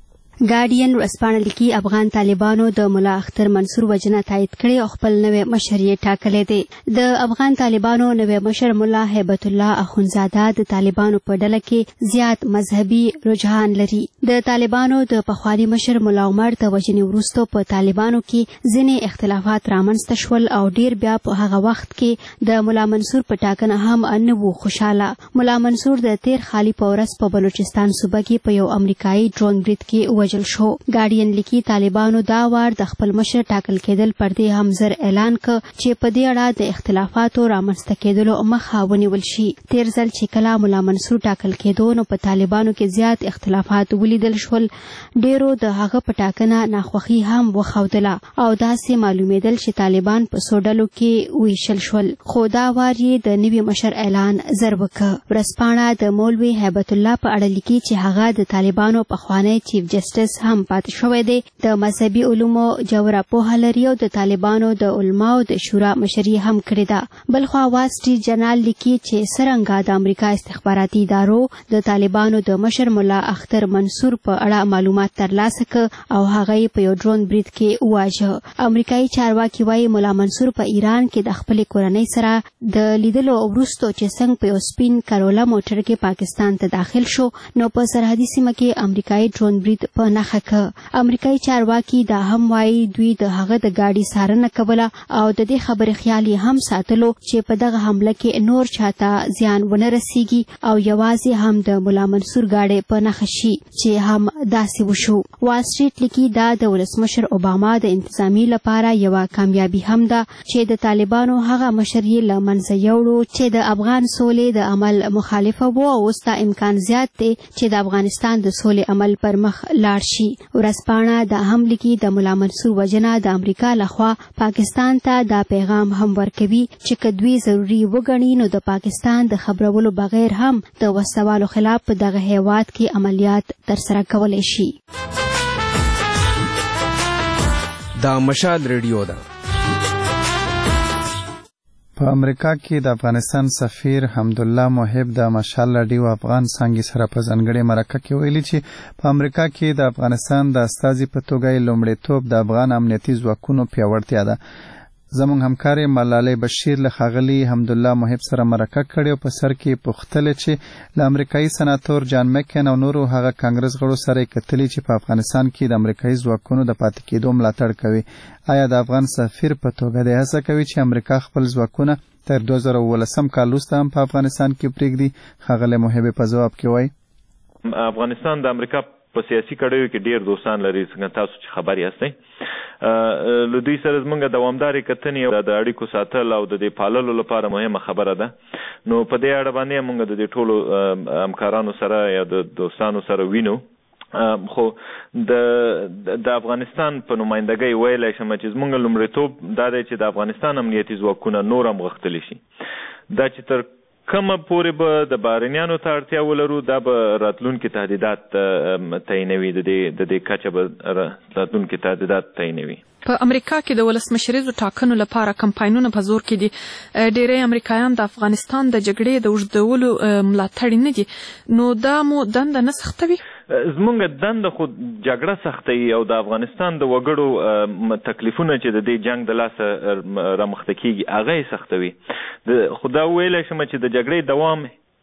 ګارډین ورځپاڼه لیکي افغان طالبانو د ملا اختر منصور وژنه تایید کړې او خپل نوی مشر یې ټاکلی دی. د افغان طالبانو نوی مشر ملا هیبت الله اخونزاده د طالبانو په ډله کې زیات مذهبي رجحان لري. د طالبانو د پخواني مشر ملا عمر د وژنې وروسته په طالبانو کې ځینې اختلافات رامنځته شول او ډیر بیا په هغه وخت کې د ملا منصور په ټاکنه هم نه وو خوشاله. ملا منصور د تیر خالي په ورځ په بلوچستان صوبه کې په یو امریکایي ډرون برید کې وژل شو. ګارډین لیکي طالبانو دا وار د خپل مشر ټاکل کېدل پر دې هم زر اعلان ک چې په دې اړه د اختلافاتو رامنځته کېدلو مخه ونیول شي. تیر ځل چې کله ملا منصور ټاکل کېدو نو په طالبانو کې زیات اختلافات ولیدل شول. ډیرو د هغه په ټاکنه ناخوښي هم وښودله او داسې معلومېدل چې طالبان په څو ډلو کې ویشل شول، خو دا وار یې د نوي مشر اعلان زر وکړ. ورځپاڼه د مولوي هیبت الله په اړه لیکي چې هغه د طالبانو پخوانی چیف جسټس هم پاتې شوی دی. د مذهبي علومو جوړه پوهه لري او د طالبانو د علماو د شورا مشري هم کړې ده. بلخوا وال سټریټ جرنال لیکي چې څرنګه د امریکا استخباراتي ادارو د طالبانو د مشر ملا اختر منصور په اړه معلومات ترلاسه کړ او هغه یې په یو ډرون برید کې وواژه. امریکایي چارواکي وایي ملا منصور په ایران کې د خپلې کورنۍ سره د لیدلو وروسته چې څنګه په یو سپین کارولا موټر کې پاکستان ته داخل شو نو په سرحدي سیمه کې امریکایي ډرون برید په نښه امریکایي چارواکي دا هم وایي دوی د هغه د ګاډي څارنه کوله او د دې خبرې خیال یې هم ساتلو چې په دغه حمله کې نور چاته زیان ونه رسیږي او یوازې هم د ملا منصور ګاډي په نښه شي چې هم داسې وشو. وال سټریټ لیکي دا د ولسمشر اوباما د انتظامی لپاره یوه کامیابي هم ده چې د طالبانو هغه مشر یې له منځه یوړو چې د افغان سولې د عمل مخالفه و او اوس دا امکان زیات دی چې د افغانستان د سولې عمل پر مخ لاړ شي. ورځپاڼه دا هم لیکي د ملا منصور وژنه د امریکا لخوا پاکستان ته دا پیغام هم ورکوي چې که دوی ضروري وګڼي نو د پاکستان د خبرولو بغیر هم د وسوالو خلاف په دغه هیواد کې عملیات ترسره کولی شي. دا مشال ریډیو ده. په امریکا کې د افغانستان سفیر حمدالله محب د مشال راډیو افغان څانګې سره په ځانګړې مرکه کې ویلي چې په امریکا کې د افغانستان د استازي په توګه لومړیتوب د افغان امنیتي ځواکونو پیاوړتیا ده. زموږ همکار ملالۍ بشیر له ښاغلي حمدالله محب سره مرکه کړې او په سر کې پوښتله چې له امریکایي سناتور جان مکین او نورو هغه کانګرس غړو سره یې کتلي چې په افغانستان کې د امریکایي ځواکونو د پاتې کېدو ملاتړ کوي. آیا د افغان سفیر په توګه د هڅه کوي چې امریکا خپل ځواکونه تر 2019 کال وروسته هم په افغانستان کې پرېږدي؟ ښاغلی محب په ځواب کې وایي افغانستان د امریکا په سیاسي کړیو کې ډیر دوستان لري، څنګه تاسو چې خبر یاستئ. له دوی سره زموږ دوامدارې کتنې او د اړیکو ساتل او د دې پاللو لپاره مهمه خبره ده. نو په دې اړه باندې موږ د دې ټولو همکارانو سره یا د دوستانو سره وینو. خو د افغانستان په نمایندګۍ ویلی شم چې زموږ لومړیتوب دا دی چې د افغانستان امنیتي ځواکونه نور هم غښتلي شي. دا چې تر کومه پورې به د بهرنیانو ته اړتیا ولرو دا به راتلونکي تهدیدات تعینوي، د دې کچه به راتلونکي تهدیدات تعینوي. په امریکا کې د ولسمشریزو ټاکنو لپاره کمپاینونه په زور کې دي. ډیری امریکایان د افغانستان د جګړې د اوږدولو ملاتړي نه دي، نو دا مو دنده نه سختوي؟ زمونږ دنده خو جګړه سختوي او د افغانستان د وګړو تکلیفونه چې د دې جنگ د لاسه رامخته کیږي هغه یې سختوي. خو دا ویلی شم چې د جګړې دوام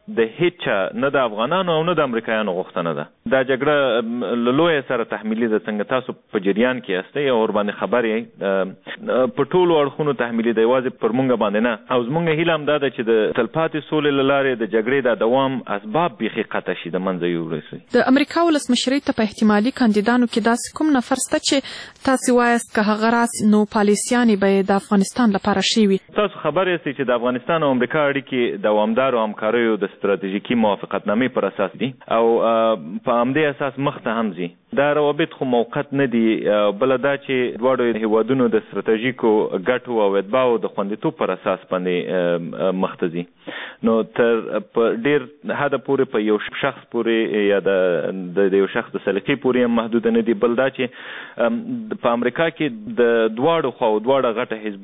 د هیڅ نه د افغانانو او نه د امریکایانو غوښتنه ده. دا جګړه له لویه سره تحمیلي ده، څنګه تاسو په جریان کې یاستئ او ورباندې خبر یې په ټولو اړخونو تحمیلي ده، یوازې پر موږ باندې نه. او زموږ هیله هم دا ده چې د تلپاتې سولې له لارې د جګړې د دوام اسباب بیخي قطع شي، د منځه یوړل شي. د امریکا ولسمشرۍ ته په احتمالي کاندیدانو کې داسې کوم نفر شته چې تاسو وایاست که هغه راسي نو پالیسیانې به د افغانستان لپاره شي وي؟ تاسو خبر یاستئ چې د افغانستان او امریکا اړیکې دوامدارو همکاریو د ستراتیژیکي موافقتنامې پر اساس دي او په همدې اساس مخ ته هم ځي. دا روابط خو موقت نه دي، بله دا چې دواړو هیوادونو د ستراتیژیکو ګټو او اتباعو د خوندیتوب پر اساس باندې مخ ته ځي. نو تر په ډېر حده پورې په یو شخص پورې یا د یو شخص د سلیقې پورې هم محدود نه دي، بل دا چې په امریکا کې د دواړو خواو دواړه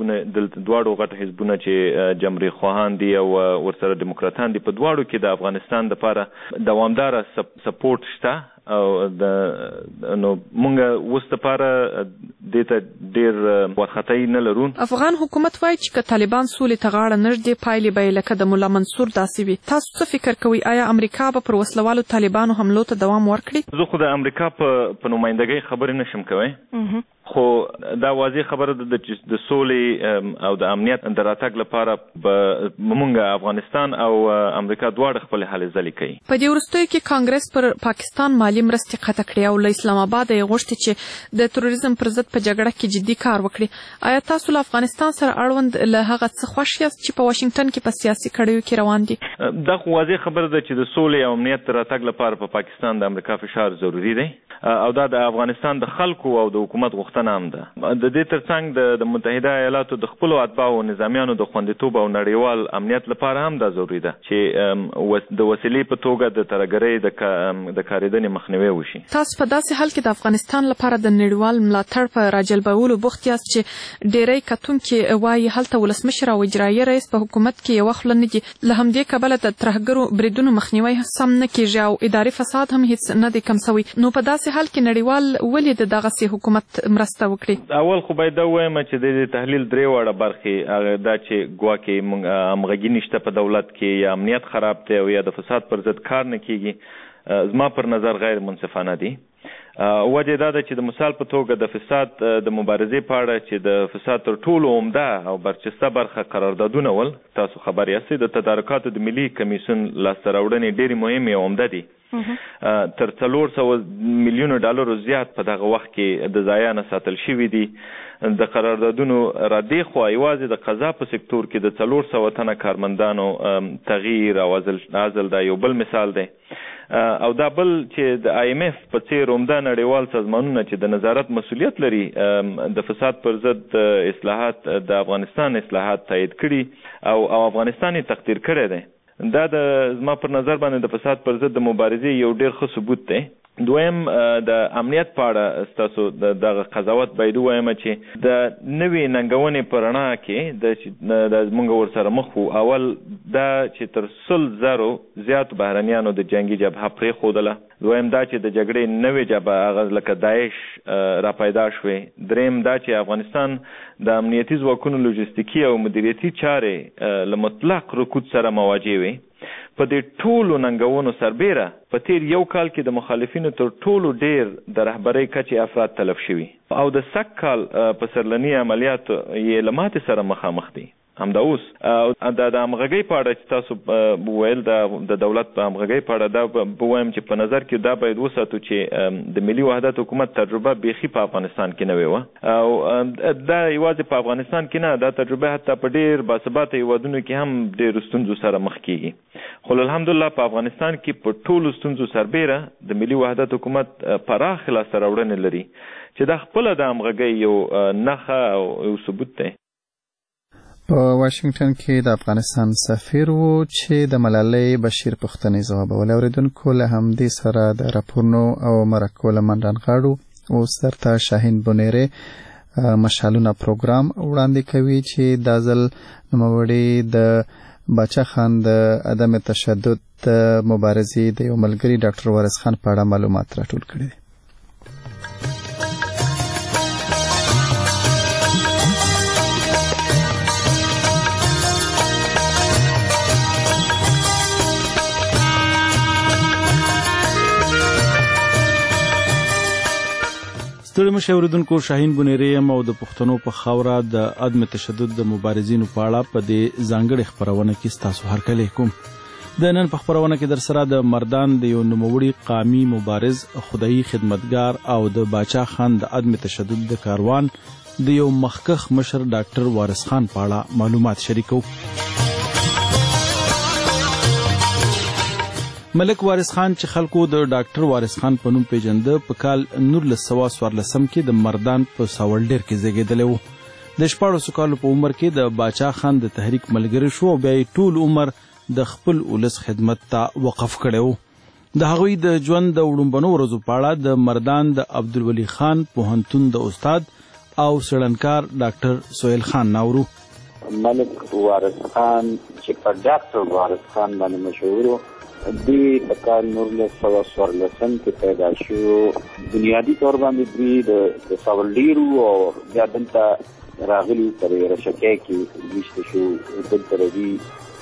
غټه حزبونه چې جمهوریت خواهان دي او ورسره دیموکراتان دي، په دواړو کې د افغانستان لپاره دوامداره سپورټ شته او نو مونږ اوس لپاره دې ته ډېر وارخطايي نه لرو. افغان حکومت وایي چې که طالبان سولې ته غاړه نږدې پایلې به یې لکه د ملا منصور داسې وي. تاسو څه فکر کوئ؟ آیا امریکا به پر وسلوالو طالبانو حملو ته دوام ورکړي؟ زه خو د امریکا په نمایندګۍ خبرې نشم کوی، خو دا واضح خبره ده چې د سولې او د امنیت د راتګ لپاره مونږ افغانستان او امریکا دواړه خپل هلې ځلې کوي. په دې وروستیو کې کانګرس پر پاکستان مالي مرستې قطع کړې او له اسلام آباد یې غوښتي چې د تروریزم پر ضد په جګړه کې جدي کار وکړي. آیا تاسو له افغانستان سره اړوند له هغه څه خوښ یاست چې په واشنګټن کې په سیاسي کړیو کې روان دي؟ دا خو واضح خبره ده چې د سولې او امنیت د راتګ لپاره په پاکستان د امریکا فشار ضروري دی او دا د افغانستان د خلکو او د حکومت غوښتنه هم ده. د دې ترڅنګ د متحده ایالاتو د خپلو اتباعو او نظامیانو د خوندیتوب او نړیوال امنیت لپاره هم دا ضروري ده چې د وسیلې په توګه د ترهګرۍ د کارېدنې مخنیوی وشي. تاسو په داسې حال کې د افغانستان لپاره د نړیوال ملاتړ په راجلبولو بوخت یاست چې ډېری کتونکي وایي هلته ولسمشر او اجرایي رئیس په حکومت کې یوه خوله نه دي. له همدې کبله د ترهګرو بریدونو مخنیوی سم نه کېږي او اداري فساد هم هیڅ نه دی کم سوی. نو په داسې حال کې نړیوال ولې د دغسې حکومت مرسته وکړي؟ اول خو باید دا ووایم چې د تحلیل درې واړه برخې دا چې ګواکې موږ همغږي نشته په دولت کې یا امنیت خراب دی او یا د فساد پر ضد کار نه کیږي، زما پر نظر غیر منصفانه دي. وجه دا ده چې د مثال په توګه د فساد د مبارزې په اړه چې د فساد تر ټولو عمده او برچسته برخه قراردادونه ول، تاسو خبر یاستئ د تدارکاتو د ملي کمیسیون لاسته راوړنې ډېرې مهمې او عمده دي. تر 400 میلیونو ډالرو زیات په دغه وخت کې د ضایع نه ساتل شوي دي. د قراردادونو را دې خوا یوازې د قضا په سکتور کې د 400 تنه کارمندانو تغییر او عزل دا یو بل مثال دی. او دا بل چې د IMF په څیر عمده نړیوال سازمانونه چې د نظارت مسؤلیت لري د فساد پر ضد اصلاحات د افغانستان اصلاحات تایید کړي او افغانستان یې تقدیر کړی دی. دا د زما پر نظر باندې د فساد پر ضد د مبارزې یو ډېر ښه ثبوت دی. دویم د امنیت په اړه ستاسو دغه قضاوت باید ووایم چې د نوې ننګونې په رڼا کې د موږ ورسره مخ وو. اول دا چې تر 100,000 زیاتو بهرنیانو د جنګي جبهه پرېښودله. دویم دا چې د جګړې نوې جبهه هغه لکه داعش را پیدا شوې. دریم دا چې افغانستان د امنیتي ځواکونو لوجستیکي او مدیریتي چارې له مطلق رکود سره مواجه وي. په دې ټولو ننګونو سربیره په تیر یو کال کې د مخالفینو تر ټولو ډیر د رهبرۍ کچې افراد تلف شوي او د سږ کال په سرلني عملیاتو یې له ماتې سره مخامخ دي. همدا اوس د همغږۍ په اړه چې تاسو وویل د دولت په همغږۍ په اړه دا ووایم چې په نظر کې دا باید وساتو چې د ملي وحدت حکومت تجربه بیخي په افغانستان کې نه وي او دا یوازې په افغانستان کې نه، دا تجربه حتی په ډېر باثباته هیوادونو کې هم ډېرو ستونزو سره مخ کیږي. خو الحمدلله په افغانستان کې په ټولو ستونزو سربیره د ملي وحدت حکومت پراخ لاسته راوړنې لري چې دا خپله د همغږۍ یو نښه او یو ثبوت دی. په واشنگټن کې د افغانستان سفیر وو چې د ملالۍ بشیر پوښتنې ځوابولې. اوریدونکو له همدې سره د راپورونو او مرکو له من رانغاړو. اوس درته شاهین بونیرې مشالونه پروګرام وړاندې کوي چې دا ځل نوموړي د باچا خان د عدم تشدد مبارزې د یو ملګري ډاکټر وارث خان په اړه معلومات راټول کړي دي. ستړي مشه اوریدونکو، شاهین بنيري یم او د پښتنو په خاوره د عدم تشدد د مبارزینو په اړه په دې ځانګړې خپرونه کې ستاسو هرکلی کوم. د نن په خپرونه کې در سره د مردان د یو نوموړي قامي مبارز، خدایي خدمتګار او د باچا خان د عدم تشدد د کاروان د یو مخکښ مشر ډاکټر وارث خان په اړه معلومات شریکو. ملک وارث خان چې خلکو د ډاکټر وارث خان په نوم پیژنده، په کال 1914 کې د مردان په ساولډیر کې زیږیدلی و. د 14 کالو په عمر کې د باچا خان د تحریک ملګری شو او بیا یې ټول عمر د خپل ولس خدمت ته وقف کړی و. د هغوی د ژوند د وړومبنو ورځو په اړه د مردان د عبدالولي خان پوهنتون د استاد او څېړنکار ډاکټر سهیل خان ناورو. ملک وارث خان چې په ډاکټر وارث خان باندې مشهور و، دوی په کال 1914 کې پیدا شو. بنیادي طور باندې دوی د ساولډیرو او بیا دلته راغلي پر رشکې کې ویشته شو. دلته دوی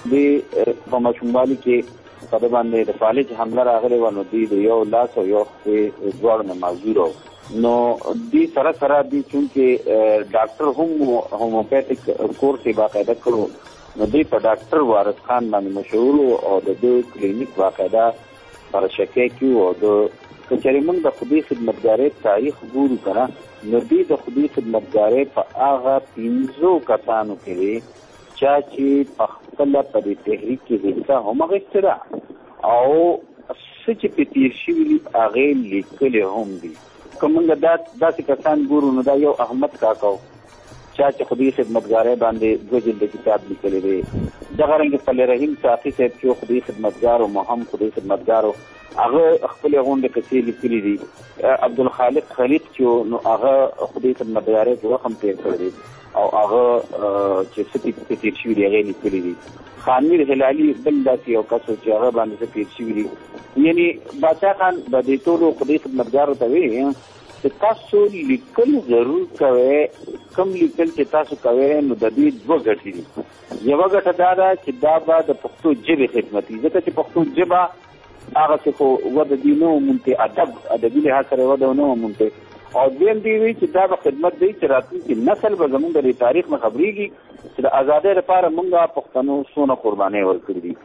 په ماشوموالي کې په باندې د فالج حمله راغلی و، نو دوی د یو لاس او یو خولې دواړو نه معذور و. نو دوی سره سره دوی چونکې ډاکټر هم هوموپیتیک کورس یې باقاعده کړو، نو دوی په ډاکټر وارث خان باندې مشهور او د دوی کلینیک واقعده پر شکې کې و. د کچري موږ د خدای خدمتګارۍ تاریخ ګورو کنه، نو دوی د خدای خدمتګارۍ په هغه 15 کسانو کې وي چې په خپل په دې تحریک کې حصہ هم اخیستې ده او څه چې په تیر شوي دي هغې لیکلي هم دي. که موږ داسې کسان ګورو، نو دا یو احمد کاکا چې خدای خدمتګارۍ باندې 2 جلد کتاب لیکلی دی. دغه رنګ فل رحیم ساقي صاحب چې خدای خدمتګار او مهم خدای خدمتګار هغه خپل غونډې کیسې لیکلي دي. عبدالخالق خلیق چې نو هغه خدای خدمتګارۍ په وخت هم تیر کړی دی او هغه چې څه په تیر شوي دي هغې لیکلي دي. خانمیر هلالي بل داسې یو کس چې هغه باندې څه تیر شوي دي. یعنې باچا خان د دې ټولو خدای خدمتګارو ته وایي چې تاسو لیکل ضرور کوئ. کم لیکل چې تاسو کوئ نو د دې 2 ګټې دي. یوه ګټه دا ده چې دا به د پښتو ژبې خدمت وي، ځکه چې پښتو ژبه هغه څه خو وده دي نه ومونتې ادبي لحاظ سره وده نه ومونتې، او دویم دی وی چې دا به خدمت دی چې راتلونکي نسل به زموږ د تاریخ نه خبرېږي چې د ازادۍ لپاره موږ پښتنو څونه قربانۍ ورکړي دي.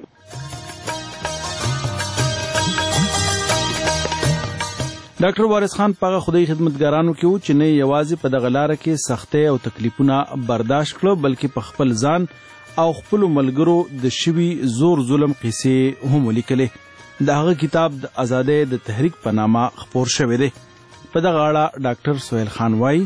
ډاکټر وارث خان په خدای خدمتګارانو کې و چې نه یوازې په دغه لاره کې سختۍ او تکلیفونه برداشت کړو، بلکې په خپل ځان او خپل ملګرو د شوي زور ظلم قصې هم ولیکلې. د هغه کتاب د ازادۍ د تحریک په نامه خپور شوی دی. په دغه اړه ډاکټر سهیل خان وایي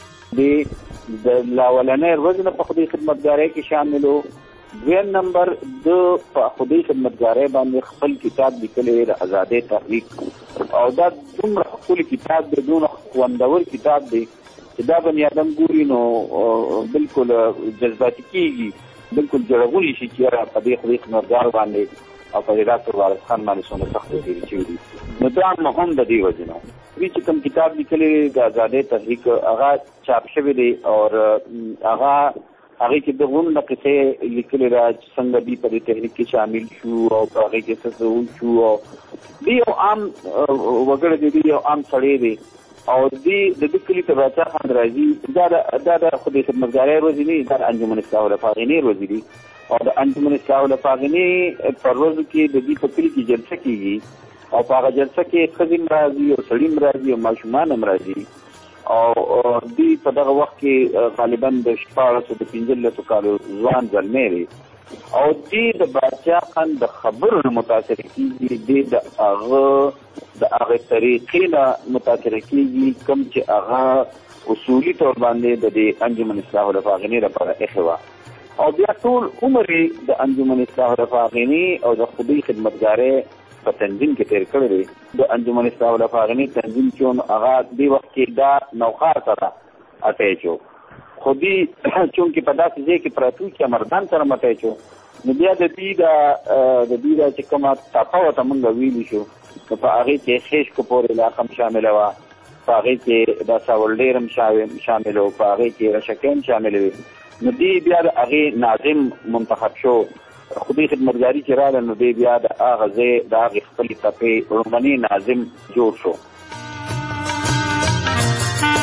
د لاولنۍ ورځ نه په خدای خدمتګارۍ کې شامل و. دویم نمبر د په خدای خدمتګارۍ باندې خپل کتاب لیکلی د ازادۍ تحریک، او دا دومره ښکلی کتاب دی، دومره خوندور کتاب دی چې دا بني ادم ګوري نو بلکل جذباتي کېږي، بلکل جړغونی شي چې یاره په دې خدای خدمتګار باندې او په دې ډاکټر وارث خان باندې څومره سختۍ تېرې شوي دي. نو دا هم د دې وجې نه دوی چې کوم کتاب لیکلی د ازادۍ تحریک هغه چاپ شوی دی، او هغې کې د غونډه قصې لیکلې ده چې څنګه دوی په دې تحریک کې شامل شو او په هغې کې څه څه وشو. او دوی یو عام وګړی دی، دوی یو عام سړی دی او دوی د دې کلي ته باچا خان راځي. دا د خدای خدمتګارۍ ورځې نه دي، دا د انجمن اصلاح الافاغنې ورځې دي. او د انجمن اصلاح الافاغنې په ورځو کې د دوی په کلي کې جلسه کېږي، او په هغه جلسه کې ښځې هم راځي او سړي هم راځي او ماشومان هم راځي. او دوی په دغه وخت کې غالبا د 1415 کالو ځوان زلمی دی، او دوی د باچا خان د خبرو نه متاثره کېږي، دوی د هغې طریقې نه متاثره کېږي کوم چې هغه اصولي طور باندې د دې انجمن اصلاح الافاغنې لپاره ایښې وه. او بیا ټول عمر د انجمن اصلاح الافاغنې او د خدای خدمتګارۍ په تنظیم کې تیر کړی دی. د انجمن اصلاح الافاغنې تنظیم چې هغه دې وخت کې دا نوښار سره اټیچ و، خو دوی چونکې په داسې ځای کې پراته وو چې مردان سره اټیچ و، نو بیا د دوی دا چې کومه ټاپه ورته موږ ویلي شو، نو په هغې کې خیش کپور علاقه هم شامله وه، په هغې کې دا ساولډیر هم شامل و، په هغې کې رشکۍ هم شاملې وې. نو دوی بیا د هغې ناظم منتخب شو. خدای خدمتګاري چې راغله نو دی بیا د هغه ځای د هغې خپلې ټپې لومړنی ناظم جوړ شو.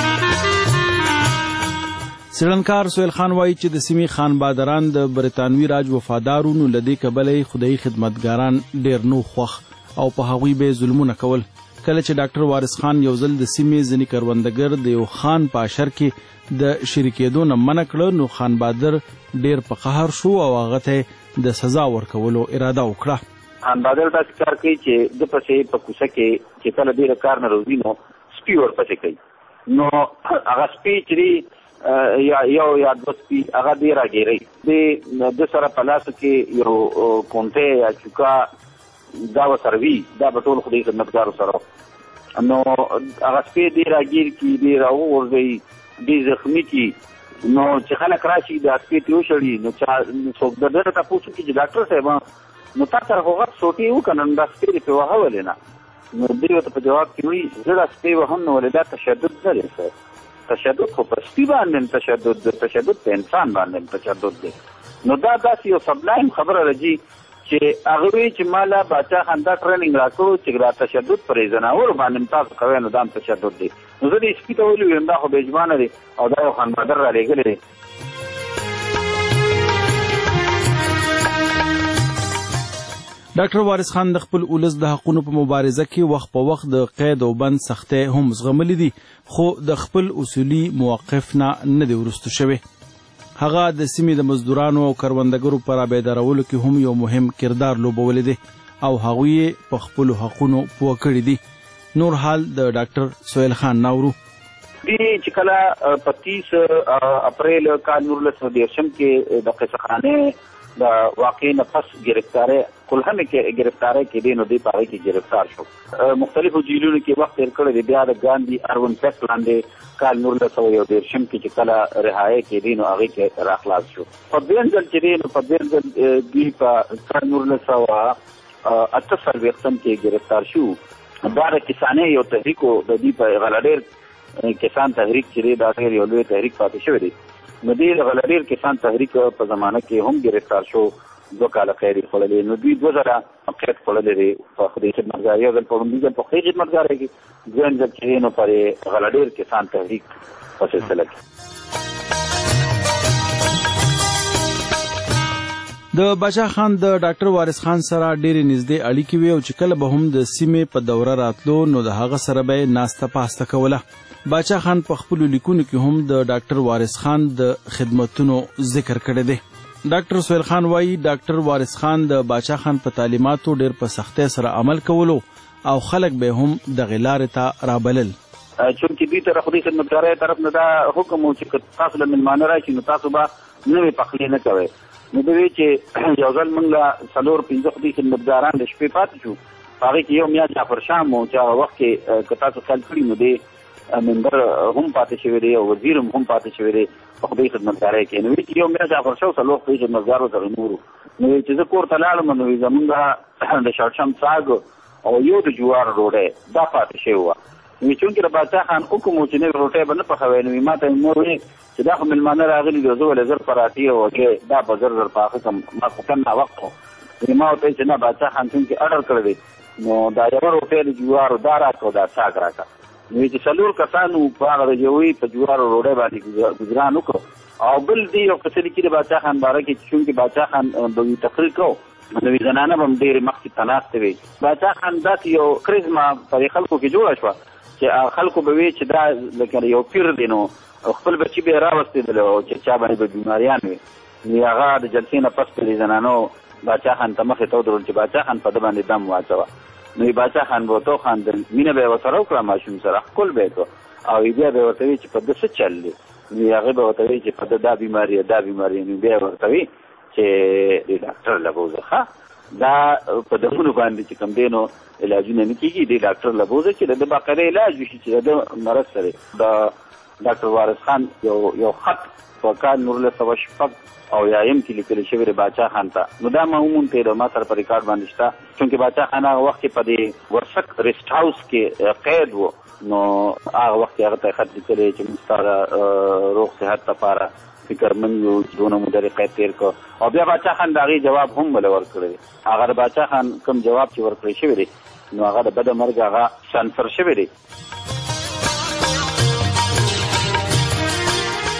سړنکار سهیل خان وایي چې د سیمې خان بادران د برطانوي راج وفادارو نو لدې کبلې خدای خدمتګاران ډېر نو خوښ او په هغوی به ظلمونه کول. کله چې ډاکټر وارث خان یو ځل د سیمې ځینې کروندګر د یو خان په اشر کې د شریکېدو نه منع کړه نو خان بادر ډېر په قهر شو او هغه ته د سزا ورکولو اراده وکړه. خان بادر داسې کار کوي چې د پسې په کوڅه کې چې کله ډېر کار نه روزي نو سپي ورپسې کوي نو هغه سپي چې یو یا دوه سپي هغه ډېر راګیرئ د سره په لاسو کې یو کونټۍ یا چوکا دا ورسره وي دا به ټول خدای خدمتګارو سره نو هغه سپي ډېر راګیر کي ډېر راوغورځوي ډېر زخمي کي نو چې خلک راشي دا سپي ترې وشړي نو څوک د ده ته پوښتنه کوي چې ډاکټر صاحب نو تا سره خو غټ سوټي وکړه نو دا سپي دې پرې وهه ولې نه نو دوی ورته په جواب کې وایي زه دا سپي وهم نو ولې دا تشدد نه دی سر تشدد خو په سپي باندې تشدد دی تشدد په انسان باندې تشدد دی نو دا داسې یو سبلایم خبره راځي چې هغه وایي چې ما لا باچا خان دا ټریننګ راکړو چې دا تشدد پر ځناورو باندې تاسو کوئ نو دا هم تشدد دی نو زه دې سپي ته ویلي ویم دا خو بېجمانه دی او دا یو خان بادر رالېږلی دی. ډاکټر وارث خان د خپل ولس د حقونو په مبارزه کې وخت په وخت د قید او بند سختۍ هم زغملي دي خو د خپل اصولي موقف نه دی وروسته شوی. هغه د سیمې د مزدورانو او کروندګرو په رابیدارولو کې هم یو مهم کردار لوبولی دی او هغوی په خپلو حقونو پوه کړي دي. نور حال د ډاکټر سهیل خان ناورو چې کله په 30 اپریل کال 1913 کې د قصخانې د واقع نه پس گرفتاری کلهم کې گرفتاری کې دی نو دی په هغې کې گرفتار شو مختلفو جیلونو کې وخت تېر کړی دی بیا د ګاندي اروین پیکټ لاندې کال 1913 کې چې کله رهایي کې دی نو هغې کې راخلاص شو په دویم ځل چې دی نو په دویم ځل دوی په کال 1948 کې گرفتار شو دا د کسانې یو تحریک و د دوی په غلډیر کسان تحریک چې دی دا ډېر یو لوی تحریک پاتې شوی دی نو دوی د غلډیر کسان تحریک په زمانه کې هم گرفتار شو 2 کاله قید یې خوړلی نو دوی 2 ځله قید خوړلی دی په خدای خدمتګارۍ یو ځل په لومړي ځل په خدای خدمتګارۍ کې دویم ځل چې دی نو پر غلډیر کسان تحریک په سلسله کې. د باچا خان د ډاکټر وارث خان سره ډېرې نږدې اړیکې وې او چې کله به هم د سیمې په دوره راتلو نو د هغه سره به یې ناسته پاسته کوله. باچا خان په خپلو لیکونو کې هم د ډاکټر وارث خان د خدمتونو ذکر کړی دی. ډاکټر سهیل خان وایي ډاکټر وارث خان د باچا خان په تعلیماتو ډېر په سختۍ سره عمل کولو او خلک به هم دغې لارې ته رابلل. چونکې دوی ته د خدای خدمتګارۍ طرف نه دا حکم و چې تاسو له مېلمانه راشي نو تاسو به نوې پخلي نه کوئ نو دوی چې یو ځل موږ له 4-5 خدای خدمتګاران د شپې پاتې شو په هغې کې یو میا جعفر شاه مو چې هغه وخت کې که تاسو خیال کړي نو دی ممبر هم پاتې شوی دی او وزیر هم پاتې شوی دی په خدای خدمتګارۍ کې نو چې یو میا جعفر شاه 4 خدای خدمتګارو سره نورو نو چې زه کور ته لاړم نو زمونږ د شړشم ساګ او یو د جوار ډوډۍ دا پاتې شوې وه نو چونکې د باچا خان حکم و چې نوې روټۍ به نه پخوی نو ما ته مور ویل چې دا خو مېلمانه راغلي دي زه ولې زر پراتې او هګۍ دا به زر پاخه کړم ما خو کم ناوخت و ما ورته ویل چې نه باچا خان چونکې اډر کړی دی نو دا یوه روټۍ د جوارو دا راکړه دا ساګ راکړه نو چې 4 کسانو په هغه د یوې په جوارو روډۍ باندې ګزران وکړو او بل دی یو څه لیکي د باچا خان باره کې چونکې باچا خان به وي تقریر کوو نو زنانه به هم ډېرې مخکې ته ناستې وي باچا خان داسې یو کرزما په خلکو کې جوړه شوه چې خلکو به وي چې دا لکه یو پیر دی نو خپل بچي به یې راوستېدل او چې چا باندې به بیماریان وي نو هغه د جلسې نه پس په دې زنانو باچا خان ته مخې ته ودرول چې باچا خان په ده باندې دم واچوه نو باچا خان به ورته وخاندل مینه به یې ورسره وکړه ماشوم سره ښکل به یې کړه او بیا به یې ورته وي چې په ده څه چل دی نو هغې به ورته وي چې په ده دا بیماري دا بیماري نو بیا یې ورته وي چې د ډاکټر له بوځه ښه دا په دمونو باندې چې کوم دی نو علاجونه نه کېږي د ډاکټر له بوځه چې د ده باقاعده علاج وشي چې د ده مرض سره د ډاکټر وارث خان یو خط په کال 1906 او یایم کې لیکل شوی دی باچا خان ته نو دا ما ومونته د ما سره په ریکارډ باندې شته چونکې باچا خان هغه وخت کې په دې ورسک ریسټ هاوس کې قید و نو هغه وخت هغه ته خط لیکلی چې موږ ستا روغ صحت لپاره فکرمند یو چې دونه موده دې قید تېر کړ او بیا باچا خان د هغې جواب هم بله ورکړی دی هغه د باچا خان کوم جواب چې ورکړی شوی دی نو هغه د بده مرګ هغه سانسر شوی دی.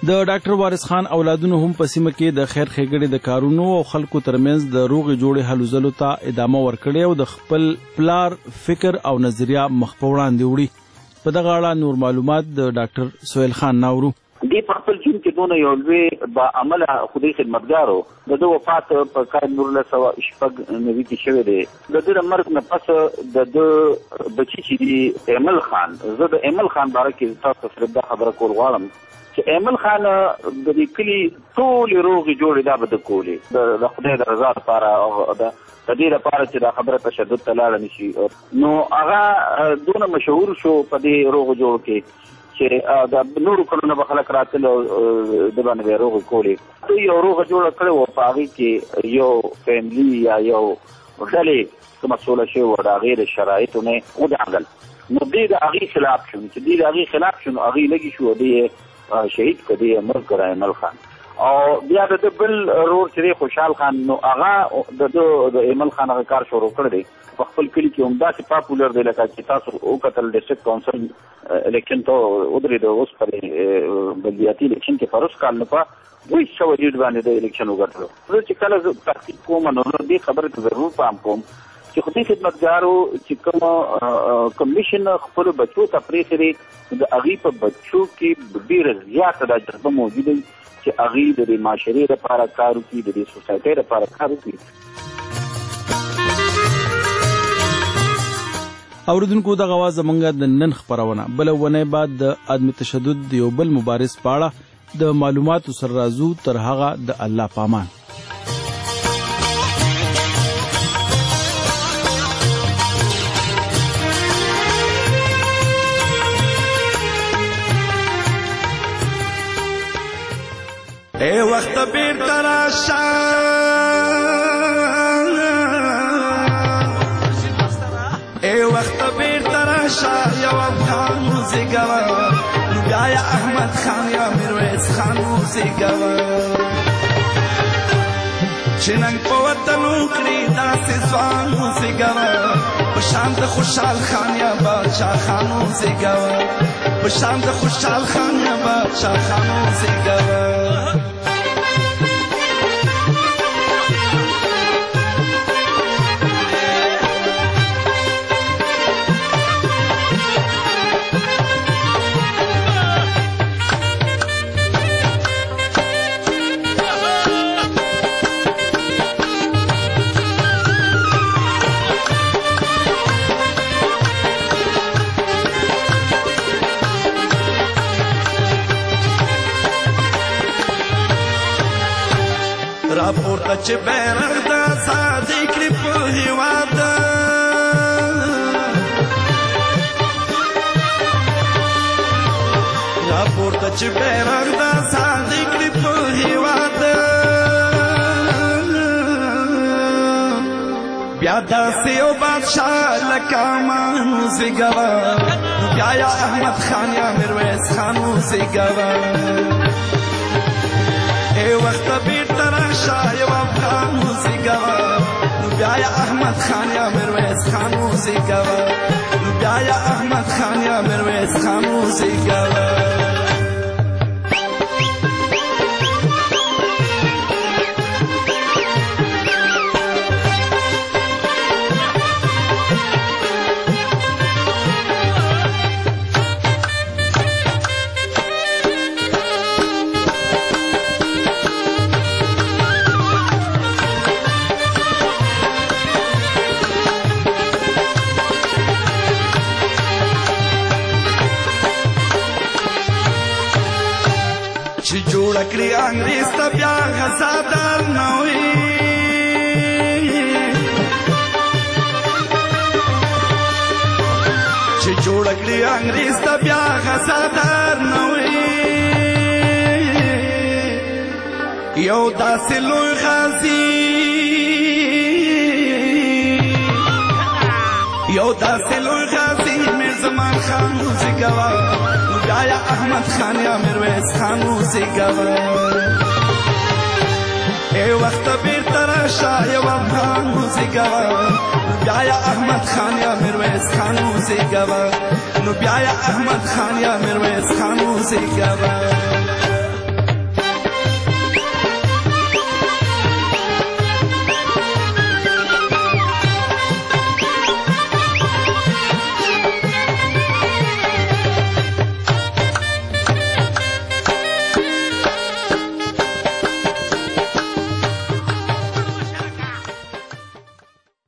د ډاکټر وارث خان اولادونو هم په سیمه کې د خیر ښېګړې د کارونو او خلکو ترمنځ د روغې جوړې هلو ځلو ته ادامه ورکړې او د خپل پلار فکر او نظریه مخ په وړاندې وړي. په دغه اړه نور معلومات د ډاکټر سهیل خان ناورو. دی په خپل ژوند کې دونه یو لوی با عمله خدای خدمتګارو د ده وفات په کال 1996 کې شوی دی. د ده د مرګ نه پس د ده بچي چې دی ایمل خان، زه د ایمل خان باره کې تاسو سره دا خبره کول غواړم چې ایمل خان د دې کلي ټولې روغې جوړې دا به د کولې د خدای د رضا لپاره او د دې لپاره چې دا خبره تشدد ته لاړه نه شي. نو هغه دونه مشهور شو په دې روغو جوړو کې چې د نورو کلونو به خلک راتل او د باندې روغې کولې. دوی یو روغه جوړه کړې وه، په هغې کې یو فیملي یا یو ډلې کومه سوله شوې وه د هغې د شرایطو نه ودانګل. نو دوی د هغې خلاف شو، چې دوی د هغې خلاف شو نو هغې لږې شو، دوی شهید کړه، دوی مړ کړه ایمل خان. او بیا د ده بل رور چې دی خوشحال خان، نو هغه د ایمل خان هغه کار شروع کړی دی په خپل کلي کې همداسې پاپولر دی لکه چې تاسو وکتل ډسټرکټ کونسل الیکشن ته ودرېد اوس پر بلدیاتي الیکشن کې په روس کال نه په 200 لیډ باندې د الیکشن وګټلو. زه چې کله زه تحقیق کوم نو دې خبرې ته ضرور پام کوم چې خدای خدمتګارو چې کوم کمیشن خپل بچو ته پرېښی دی د هغې په بچو کې ډېره زیاته دا جذبه موجوده وي چې هغې د دې معاشرې لپاره کار وکړي، د دې سوسایټۍ لپاره کار وکړي. اوریدونکو دغه وه زموږ د نن خپرونه. بله ونې بعد د عدم تشدد د یو بل مبارز په اړه د معلوماتو سره راځو. تر هغه د الله پامان. اے وقت بیرته راشه، اے وقت بیرته راشه، یو افغان وزیږوه، نو بیا یا احمد خان یا میرویس خان وزیږوه، چې ننګ په وطن وکړي داسې ځوان وزیږوه، په شان د خوشحال خان یا بادشاه خان وزیږوه، په شان د خوشحال خان یا بادشاه خان وزیږوه. راپورته چې بیرغ د ازادۍ کړي په هېواد، راپورته چې بیرغ د ازادۍ کړي په هېواد، بیا داسې یو بادشاه لکه امان وزیږوه، نو بیا یا احمد خان یا میرویس خان وزیږوه. اے وقت بیرته راشه، یو افغان وزیږوه، نو بیا یا احمد خان یا میرویس خان وزیږوه، نو بیا یا احمد خان یا میرویس خان وزیږوه. چې جوړه کړي انګریز ته بیا غزادار نه وي، چې جوړه کړي انګریز ته بیا غزادار نه وي، یو داسې لوی غازي، یو داسې لوی غازي میر زمان خان وزیږوه، نو بیا یا احمد خان یا میرویس خان وزیږوه. اے وخت بیرته راشه، یو افغان وزیږوه، نو بیا یا احمد خان یا میرویس خان وزیږوه، نو بیا یا احمد خان یا میرویس خان وزیږوه.